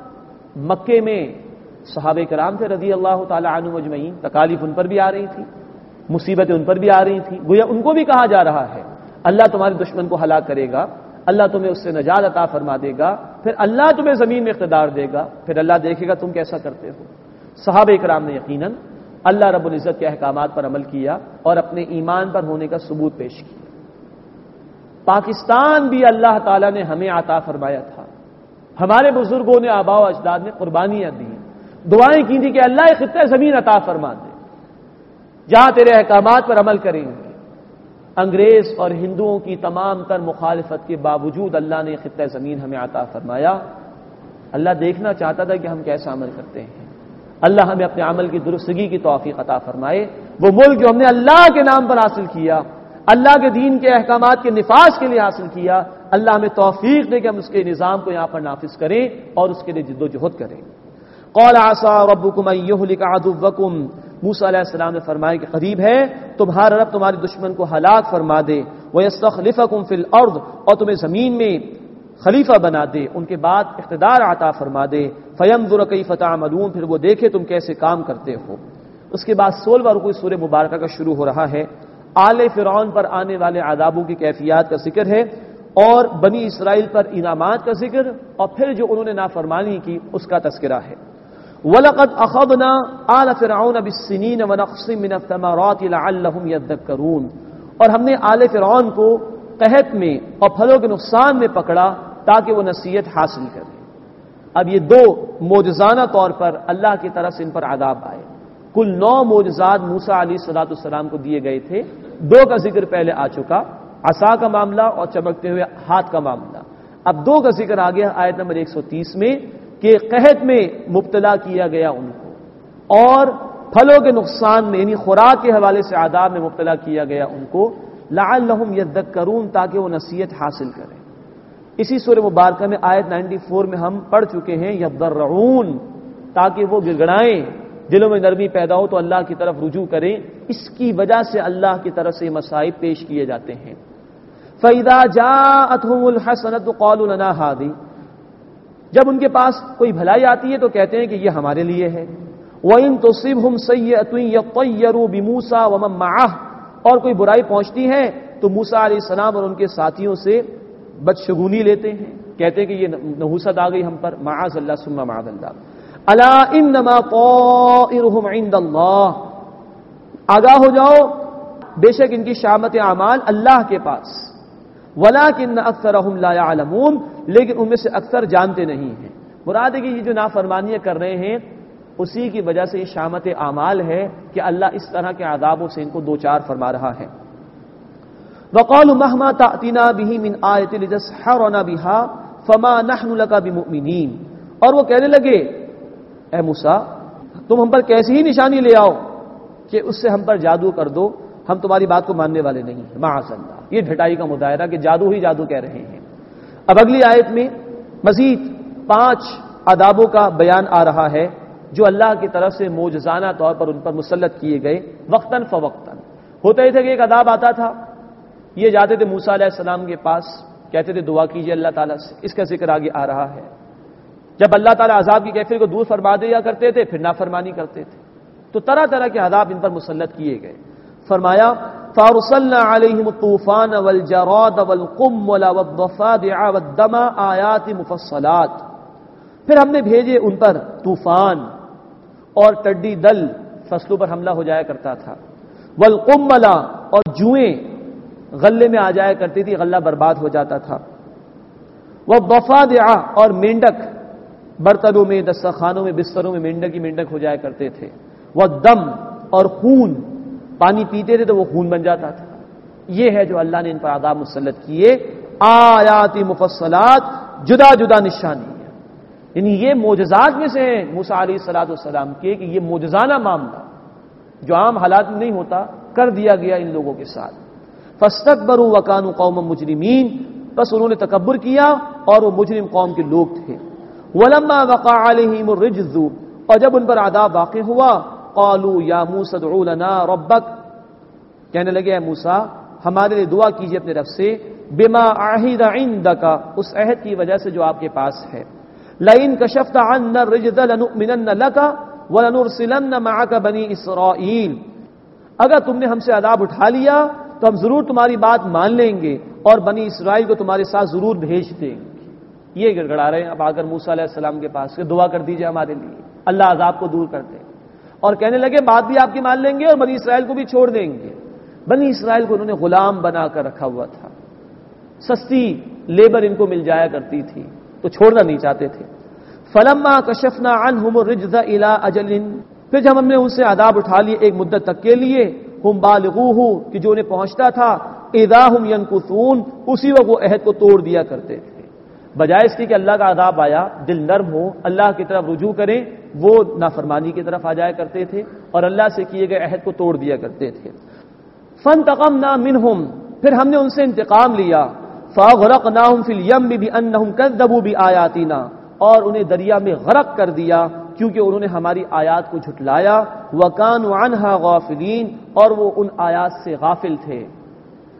Speaker 3: مکے میں صحابہ کرام تھے رضی اللہ تعالی عنہم اجمعین. تکالیف ان پر بھی آ رہی تھی، مصیبتیں ان پر بھی آ رہی تھیں. گویا ان کو بھی کہا جا رہا ہے اللہ تمہارے دشمن کو ہلاک کرے گا، اللہ تمہیں اس سے نجات عطا فرما دے گا، پھر اللہ تمہیں زمین میں اقتدار دے گا، پھر اللہ دیکھے گا تم کیسا کرتے ہو. صحابہ کرام نے یقیناً اللہ رب العزت کے احکامات پر عمل کیا اور اپنے ایمان پر ہونے کا ثبوت پیش کیا. پاکستان بھی اللہ تعالیٰ نے ہمیں عطا فرمایا تھا. ہمارے بزرگوں نے، آباء و اجداد نے قربانیاں دی، دعائیں کی تھی کہ اللہ یہ خطہ زمین عطا فرما دے جہاں تیرے احکامات پر عمل کریں گے. انگریز اور ہندوؤں کی تمام تر مخالفت کے باوجود اللہ نے خطہ زمین ہمیں عطا فرمایا. اللہ دیکھنا چاہتا تھا کہ ہم کیسا عمل کرتے ہیں. اللہ ہمیں اپنے عمل کی درستگی کی توفیق عطا فرمائے. وہ ملک جو ہم نے اللہ کے نام پر حاصل کیا، اللہ کے دین کے احکامات کے نفاذ کے لیے حاصل کیا، اللہ ہمیں توفیق دے کہ ہم اس کے نظام کو یہاں پر نافذ کریں اور اس کے لیے جد و جہد کریں. قال عسى ربكم ان يهلك عدوكم، موسیٰ علیہ السلام نے فرمایا کہ قریب ہے تمہارا رب تمہارے دشمن کو ہلاک فرما دے. ويستخلفكم في الارض، اور تمہیں زمین میں خلیفہ بنا دے، ان کے بعد اقتدار عطا فرما دے، فینظر کیف تعملون، پھر وہ دیکھے تم کیسے کام کرتے ہو۔ اس کے بعد 16واں رکوع سورہ مبارکہ کا شروع ہو رہا ہے۔ آل فرعون پر آنے والے عذابوں کی کیفیات کا ذکر ہے اور بنی اسرائیل پر انعامات کا ذکر، اور پھر جو انہوں نے نافرمانی کی اس کا تذکرہ ہے۔ وَلَقَدْ أَخَذْنَا آلَ فِرْعَوْنَ بِالسِّنِينَ وَنَقْصٍ مِّنَ الثَّمَرَاتِ لَعَلَّهُمْ يَذَّكَّرُونَ، اور ہم نے آل فرعون کو قحط میں اور پھلوں کے نقصان میں پکڑا تاکہ وہ نصیحت حاصل کریں۔ اب یہ دو معجزانہ طور پر اللہ کی طرف سے ان پر عذاب آئے۔ کل 9 معجزات موسیٰ علیہ السلام کو دیے گئے تھے، 2 کا ذکر پہلے آ چکا، عصا کا معاملہ اور چمکتے ہوئے ہاتھ کا معاملہ۔ اب 2 کا ذکر آ گیا آیت نمبر 130 میں کہ قحط میں مبتلا کیا گیا ان کو، اور پھلوں کے نقصان میں یعنی خوراک کے حوالے سے عذاب میں مبتلا کیا گیا ان کو، لعلہم یذکرون، تاکہ وہ نصیحت حاصل کریں۔ اسی سورہ مبارکہ میں آیت 94 میں ہم پڑھ چکے ہیں یضرعون، تاکہ وہ گڑگڑائیں، دلوں میں نرمی پیدا ہو تو اللہ کی طرف رجوع کریں۔ اس کی وجہ سے اللہ کی طرف سے مصائب پیش کیے جاتے ہیں۔ فَإِذَا جَاءَتْهُمُ الْحَسَنَةُ قَالُوا لَنَا هَٰذِهِ، جب ان کے پاس کوئی بھلائی آتی ہے تو کہتے ہیں کہ یہ ہمارے لیے ہے۔ وَإِن تُصِبْهُمْ سَيِّئَةٌ يَطَّيَّرُوا بِمُوسَىٰ وَمَن مَّعَهُ، اور کوئی برائی پہنچتی ہے تو موسیٰ علیہ السلام اور ان کے ساتھیوں سے بدشگونی لیتے ہیں، کہتے ہیں کہ یہ نحوست آ گئی ہم پر، معاذ اللہ ثم معاذ اللہ۔ الا انما طائرهم عند اللہ، آگاہ ہو جاؤ بے شک ان کی شامت اعمال اللہ کے پاس، ولکن اکثرهم لا يعلمون، لیکن ان میں سے اکثر جانتے نہیں ہیں۔ مراد ہے کہ یہ جو نافرمانیاں کر رہے ہیں اسی کی وجہ سے یہ شامت اعمال ہے کہ اللہ اس طرح کے عذابوں سے ان کو دوچار فرما رہا ہے۔ وقالوا مهما تأتنا به من آیۃ لتسحرنا بها فما نحن لك بمؤمنین، اور وہ کہنے لگے اے موسیٰ تم ہم پر کیسی ہی نشانی لے آؤ کہ اس سے ہم پر جادو کر دو، ہم تمہاری بات کو ماننے والے نہیں ہیں۔ معاذ اللہ، یہ ڈھٹائی کا مظاہرہ کہ جادو ہی جادو کہہ رہے ہیں۔ اب اگلی آیت میں مزید 5 عذابوں کا بیان آ رہا ہے جو اللہ کی طرف سے معجزانہ طور پر ان پر مسلط کیے گئے وقتاً فوقتاً۔ ہوتا ہی تھا کہ ایک عذاب آتا تھا، یہ جاتے تھے موسیٰ علیہ السلام کے پاس، کہتے تھے دعا کیجئے اللہ تعالیٰ سے، اس کا ذکر آگے آ رہا ہے۔ جب اللہ تعالیٰ عذاب کی کیفیت کو دور فرما دیا کرتے تھے پھر نافرمانی کرتے تھے، تو طرح طرح کے عذاب ان پر مسلط کیے گئے۔ فرمایا فَأَرْسَلْنَا عَلَيْهِمُ الطُّوفَانَ وَالْجَرَادَ وَالْقُمَّلَ وَالضَّفَادِعَ وَالدَّمَ آیَاتٍ مُفَصَّلَاتٍ، پھر ہم نے بھیجے ان پر طوفان اور ٹڈی دل، فصلوں پر حملہ ہو جایا کرتا تھا، والقمل، اور جوئیں غلے میں آ جایا کرتی تھی، غلہ برباد ہو جاتا تھا، والضفادع، اور مینڈک برتنوں میں، دسترخوانوں میں، بستروں میں مینڈک ہی مینڈک ہو جایا کرتے تھے، والدم، اور خون، پانی پیتے تھے تو وہ خون بن جاتا تھا۔ یہ ہے جو اللہ نے ان پر عذاب مسلط کیے، آیات مفصلات، جدا جدا نشانی ہے، یعنی یہ معجزات میں سے ہیں موسیٰ علیہ السلام کے کہ یہ معجزانہ معاملہ جو عام حالات میں نہیں ہوتا کر دیا گیا ان لوگوں کے ساتھ۔ فاستكبروا وكانوا قوما مجرمین، بس انہوں نے تکبر کیا اور وہ مجرم قوم کے لوگ تھے۔ ولما وقع عليهم الرجز، اور جب ان پر عذاب واقع ہوا، قالوا یا موسیٰ ادع لنا ربک، کہنے لگے اے موسیٰ ہمارے لیے دعا کیجئے اپنے رب سے، بما عہد عندک، اس عہد کی وجہ سے جو آپ کے پاس ہے، لئن کشفت عنا الرجز لنؤمنن لك ولنرسلن معك بنی اسرائیل، اگر تم نے ہم سے عذاب اٹھا لیا تو ہم ضرور تمہاری بات مان لیں گے اور بنی اسرائیل کو تمہارے ساتھ ضرور بھیج دیں گے۔ یہ گڑگڑا رہے ہیں اب آگر موسیٰ علیہ السلام کے پاس کہ دعا کر دیجئے ہمارے لیے اللہ عذاب کو دور کر دے، اور کہنے لگے بات بھی آپ کی مان لیں گے اور بنی اسرائیل کو بھی چھوڑ دیں گے۔ بنی اسرائیل کو انہوں نے غلام بنا کر رکھا ہوا تھا، سستی لیبر ان کو مل جایا کرتی تھی تو چھوڑنا نہیں چاہتے تھے۔ فلما کشفنا عنہم الرجز الی اجل، پھر جب ہم نے ان سے عذاب اٹھا لیے ایک مدت تک کے لیے، ہم بالغوہ، کہ جو انہیں پہنچتا تھا، اذا ہم ینکثون، اسی وقت وہ عہد کو توڑ دیا کرتے تھے۔ بجائے اس کی کہ اللہ کا عذاب آیا دل نرم ہو اللہ کی طرف رجوع کریں، وہ نافرمانی کی طرف آ جایا کرتے تھے اور اللہ سے کیے گئے عہد کو توڑ دیا کرتے تھے۔ فانتقمنا منہم، پھر ہم نے ان سے انتقام لیا، فاغرقناہم فی الیم بانہم کذبوا بآیاتنا، اور انہیں دریا میں غرق کر دیا کیونکہ انہوں نے ہماری آیات کو جھٹلایا، وَكَانُوا عَنْهَا غَافِلِينَ، اور وہ ان آیات سے غافل تھے۔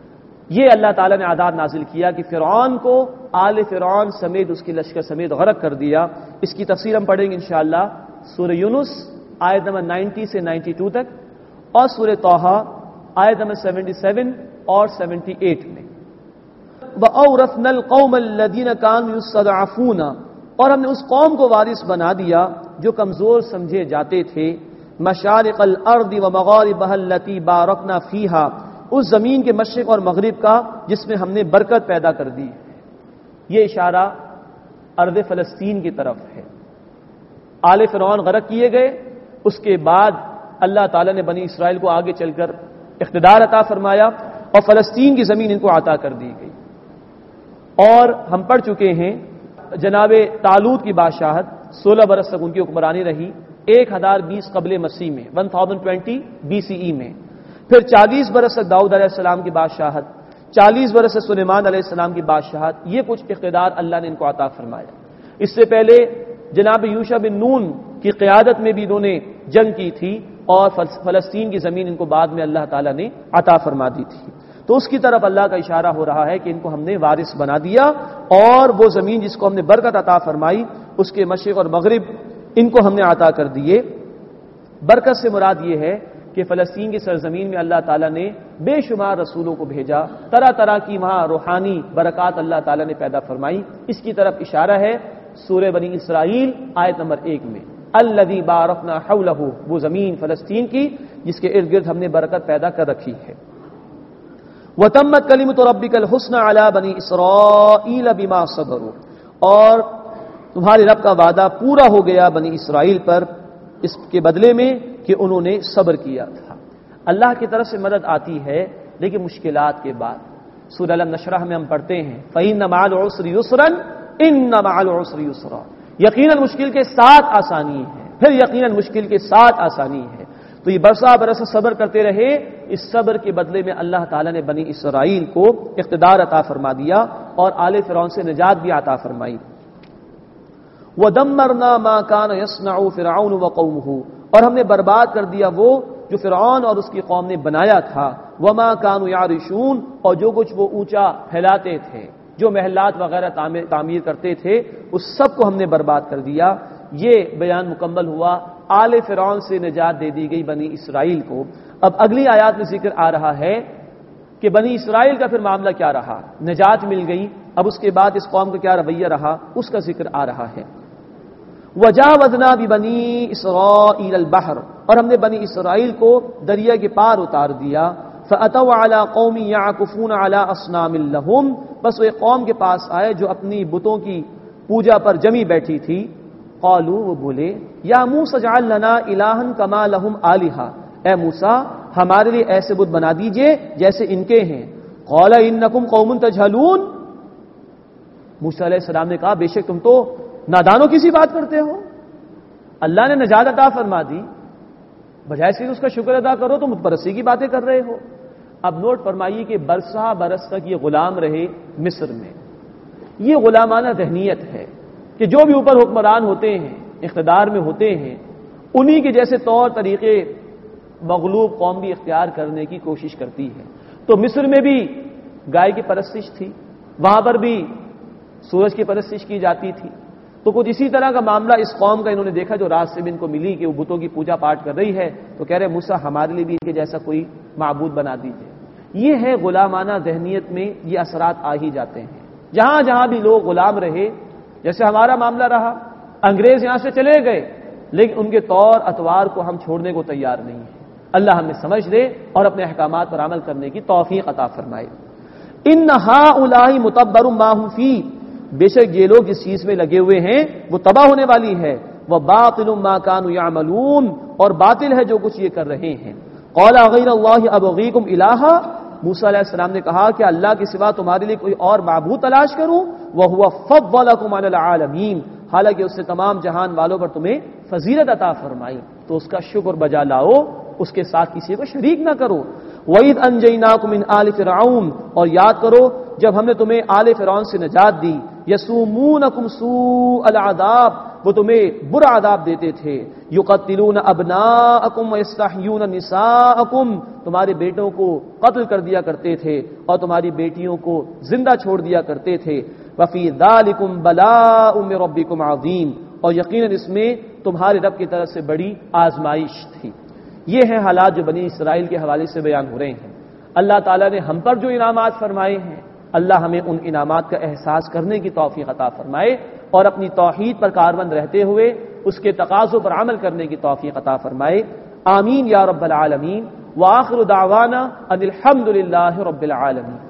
Speaker 3: یہ اللہ تعالیٰ نے عذاب نازل کیا کہ فرعون کو آل فرعون سمیت اس کی لشکر سمیت غرق کر دیا. اس کی تفسیر ہم پڑھیں گے انشاءاللہ سورہ یونس آیت نمبر 90 سے 92 تک اور سورہ طٰہٰ آیت نمبر 77 اور 78 میں. وَأَوْرَثْنَا الْقَوْمَ الَّذِينَ كَانُوا يُسْتَضْعَفُونَ، اور ہم نے اس قوم کو وارث بنا دیا جو کمزور سمجھے جاتے تھے. مشارق الارض ومغاربها التي باركنا فيها، اس زمین کے مشرق اور مغرب کا جس میں ہم نے برکت پیدا کر دی. یہ اشارہ ارض فلسطین کی طرف ہے. آل فرعون غرق کیے گئے، اس کے بعد اللہ تعالیٰ نے بنی اسرائیل کو آگے چل کر اقتدار عطا فرمایا اور فلسطین کی زمین ان کو عطا کر دی گئی. اور ہم پڑھ چکے ہیں جناب طالوت کی بادشاہت 16 برس تک ان کی حکمرانی رہی، 1020 قبل مسیح میں 1020 BCE میں. پھر 40 برس تک داؤد علیہ السلام کی بادشاہت، 40 برس سے سلیمان علیہ السلام کی بادشاہت. یہ کچھ اقتدار اللہ نے ان کو عطا فرمایا. اس سے پہلے جناب یوشع بن نون کی قیادت میں بھی انہوں نے جنگ کی تھی اور فلسطین کی زمین ان کو بعد میں اللہ تعالیٰ نے عطا فرما دی تھی. تو اس کی طرف اللہ کا اشارہ ہو رہا ہے کہ ان کو ہم نے وارث بنا دیا اور وہ زمین جس کو ہم نے برکت عطا فرمائی اس کے مشرق اور مغرب ان کو ہم نے عطا کر دیے. برکت سے مراد یہ ہے کہ فلسطین کی سرزمین میں اللہ تعالیٰ نے بے شمار رسولوں کو بھیجا، طرح طرح کی وہاں روحانی برکات اللہ تعالیٰ نے پیدا فرمائی. اس کی طرف اشارہ ہے سورہ بنی اسرائیل آیت نمبر 1 میں، الذی بارکنا حولہ، وہ زمین فلسطین کی جس کے ارد گرد ہم نے برکت پیدا کر رکھی ہے. وَتَمَّتْ كَلِمَةُ رَبِّكَ الْحُسْنَى عَلَى بَنِي إِسْرَائِيلَ بِمَا صَبَرُوا، اور تمہارے رب کا وعدہ پورا ہو گیا بنی اسرائیل پر اس کے بدلے میں کہ انہوں نے صبر کیا تھا. اللہ کی طرف سے مدد آتی ہے لیکن مشکلات کے بعد. سورہ الم نشرح میں ہم پڑھتے ہیں فَإِنَّ مَعَ الْعُسْرِ يُسْرًا إِنَّ مَعَ الْعُسْرِ يُسْرًا، یقیناً مشکل کے ساتھ آسانی ہے، پھر یقیناً مشکل کے ساتھ آسانی ہے. تو یہ برسا صبر کرتے رہے. اس صبر کے بدلے میں اللہ تعالیٰ نے بنی اسرائیل کو اقتدار عطا فرما دیا اور آل فرعون سے نجات بھی عطا فرمائی. وَدَمَّرْنَا مَا كَانَ يَصْنَعُ فِرْعَوْنُ وَقَوْمُهُ، اور ہم نے برباد کر دیا وہ جو فرعون اور اس کی قوم نے بنایا تھا. وَمَا كَانُوا يَعْرِشُونَ، اور جو کچھ وہ اونچا پھیلاتے تھے، جو محلات وغیرہ تعمیر کرتے تھے، اس سب کو ہم نے برباد کر دیا. یہ بیان مکمل ہوا. آل فرعون سے نجات دے دی گئی بنی اسرائیل کو. اب اگلی آیات میں ذکر آ رہا ہے کہ بنی اسرائیل کا پھر معاملہ کیا رہا. نجات مل گئی، اب اس کے بعد اس قوم کا کیا رویہ رہا اس کا ذکر آ رہا ہے. وَجَاوَزْنَا بِبَنِي إِسْرَائِيلَ الْبَحْرَ، اور ہم نے بنی اسرائیل کو دریا کے پار اتار دیا. فَأَتَوْا عَلَىٰ قَوْمٍ يَعْكُفُونَ عَلَىٰ أَصْنَامٍ لَهُمْ، بس وہ ایک قوم کے پاس آئے جو اپنی بتوں کی پوجا پر جمی بیٹھی تھی. قالوا، وہ بولے، یا موسیٰ اجعل لنا الہا کما لہم آلہہ، اے موسیٰ ہمارے لیے ایسے بت بنا دیجئے جیسے ان کے ہیں. قال انکم قوم تجہلون، موسیٰ علیہ السلام نے کہا بے شک تم تو نادانوں کی سی بات کرتے ہو. اللہ نے نجات عطا فرما دی، بجائے سے اس کا شکر ادا کرو تو مت پرستی کی باتیں کر رہے ہو. اب نوٹ فرمائیے کہ برسا برس تک یہ غلام رہے مصر میں. یہ غلامانہ ذہنیت ہے کہ جو بھی اوپر حکمران ہوتے ہیں، اقتدار میں ہوتے ہیں، انہی کے جیسے طور طریقے مغلوب قوم بھی اختیار کرنے کی کوشش کرتی ہے. تو مصر میں بھی گائے کی پرستش تھی، وہاں پر بھی سورج کی پرستش کی جاتی تھی. تو کچھ اسی طرح کا معاملہ اس قوم کا انہوں نے دیکھا جو رات سے بھی ان کو ملی کہ وہ بتوں کی پوجا پاٹ کر رہی ہے. تو کہہ رہے موسیٰ ہمارے لیے بھی ان کے جیسا کوئی معبود بنا دیجیے. یہ ہے غلامانہ ذہنیت میں یہ اثرات آ ہی جاتے ہیں. جہاں جہاں بھی لوگ غلام رہے، جیسے ہمارا معاملہ رہا، انگریز یہاں سے چلے گئے لیکن ان کے طور اطوار کو ہم چھوڑنے کو تیار نہیں ہیں. اللہ ہمیں سمجھ دے اور اپنے احکامات پر عمل کرنے کی توفیق عطا فرمائے. ان ہؤلاء متبر ما هم فیہ، بے شک یہ لوگ جس چیز میں لگے ہوئے ہیں وہ تباہ ہونے والی ہے. وباطل ما كانوا يعملون، اور باطل ہے جو کچھ یہ کر رہے ہیں. قال غیر اللہ ابغیکم الہا، موسیٰ علیہ السلام نے کہا کہ اللہ کے سوا تمہارے لیے کوئی اور معبود تلاش کروں. وهو فضلکم علی العالمین، حالانکہ اس نے تمام جہان والوں پر تمہیں فضیلت عطا فرمائی. تو اس کا شکر بجا لاؤ، اس کے ساتھ کسی کو شریک نہ کرو. وَإِذْ أَنْجَيْنَاكُمْ مِنْ آلِ فِرْعَوْنَ، اور یاد کرو جب ہم نے تمہیں آل فرعون سے نجات دی. يَسُومُونَكُمْ سُوءَ الْعَذَابِ، وہ تمہیں برا عذاب دیتے تھے. یقتلون ابناءکم ویستحیون نساءکم، تمہارے بیٹوں کو قتل کر دیا کرتے تھے اور تمہاری بیٹیوں کو زندہ چھوڑ دیا کرتے تھے. وفی ذالکم بلاء من ربکم عظیم، اور یقیناً اس میں تمہارے رب کی طرف سے بڑی آزمائش تھی. یہ ہیں حالات جو بنی اسرائیل کے حوالے سے بیان ہو رہے ہیں. اللہ تعالیٰ نے ہم پر جو انعامات فرمائے ہیں، اللہ ہمیں ان انعامات کا احساس کرنے کی توفیق عطا فرمائے اور اپنی توحید پر کاربند رہتے ہوئے اس کے تقاضوں پر عمل کرنے کی توفیق عطا فرمائے. آمین یا رب العالمین. وآخر دعوانا ان الحمد للہ رب العالمین.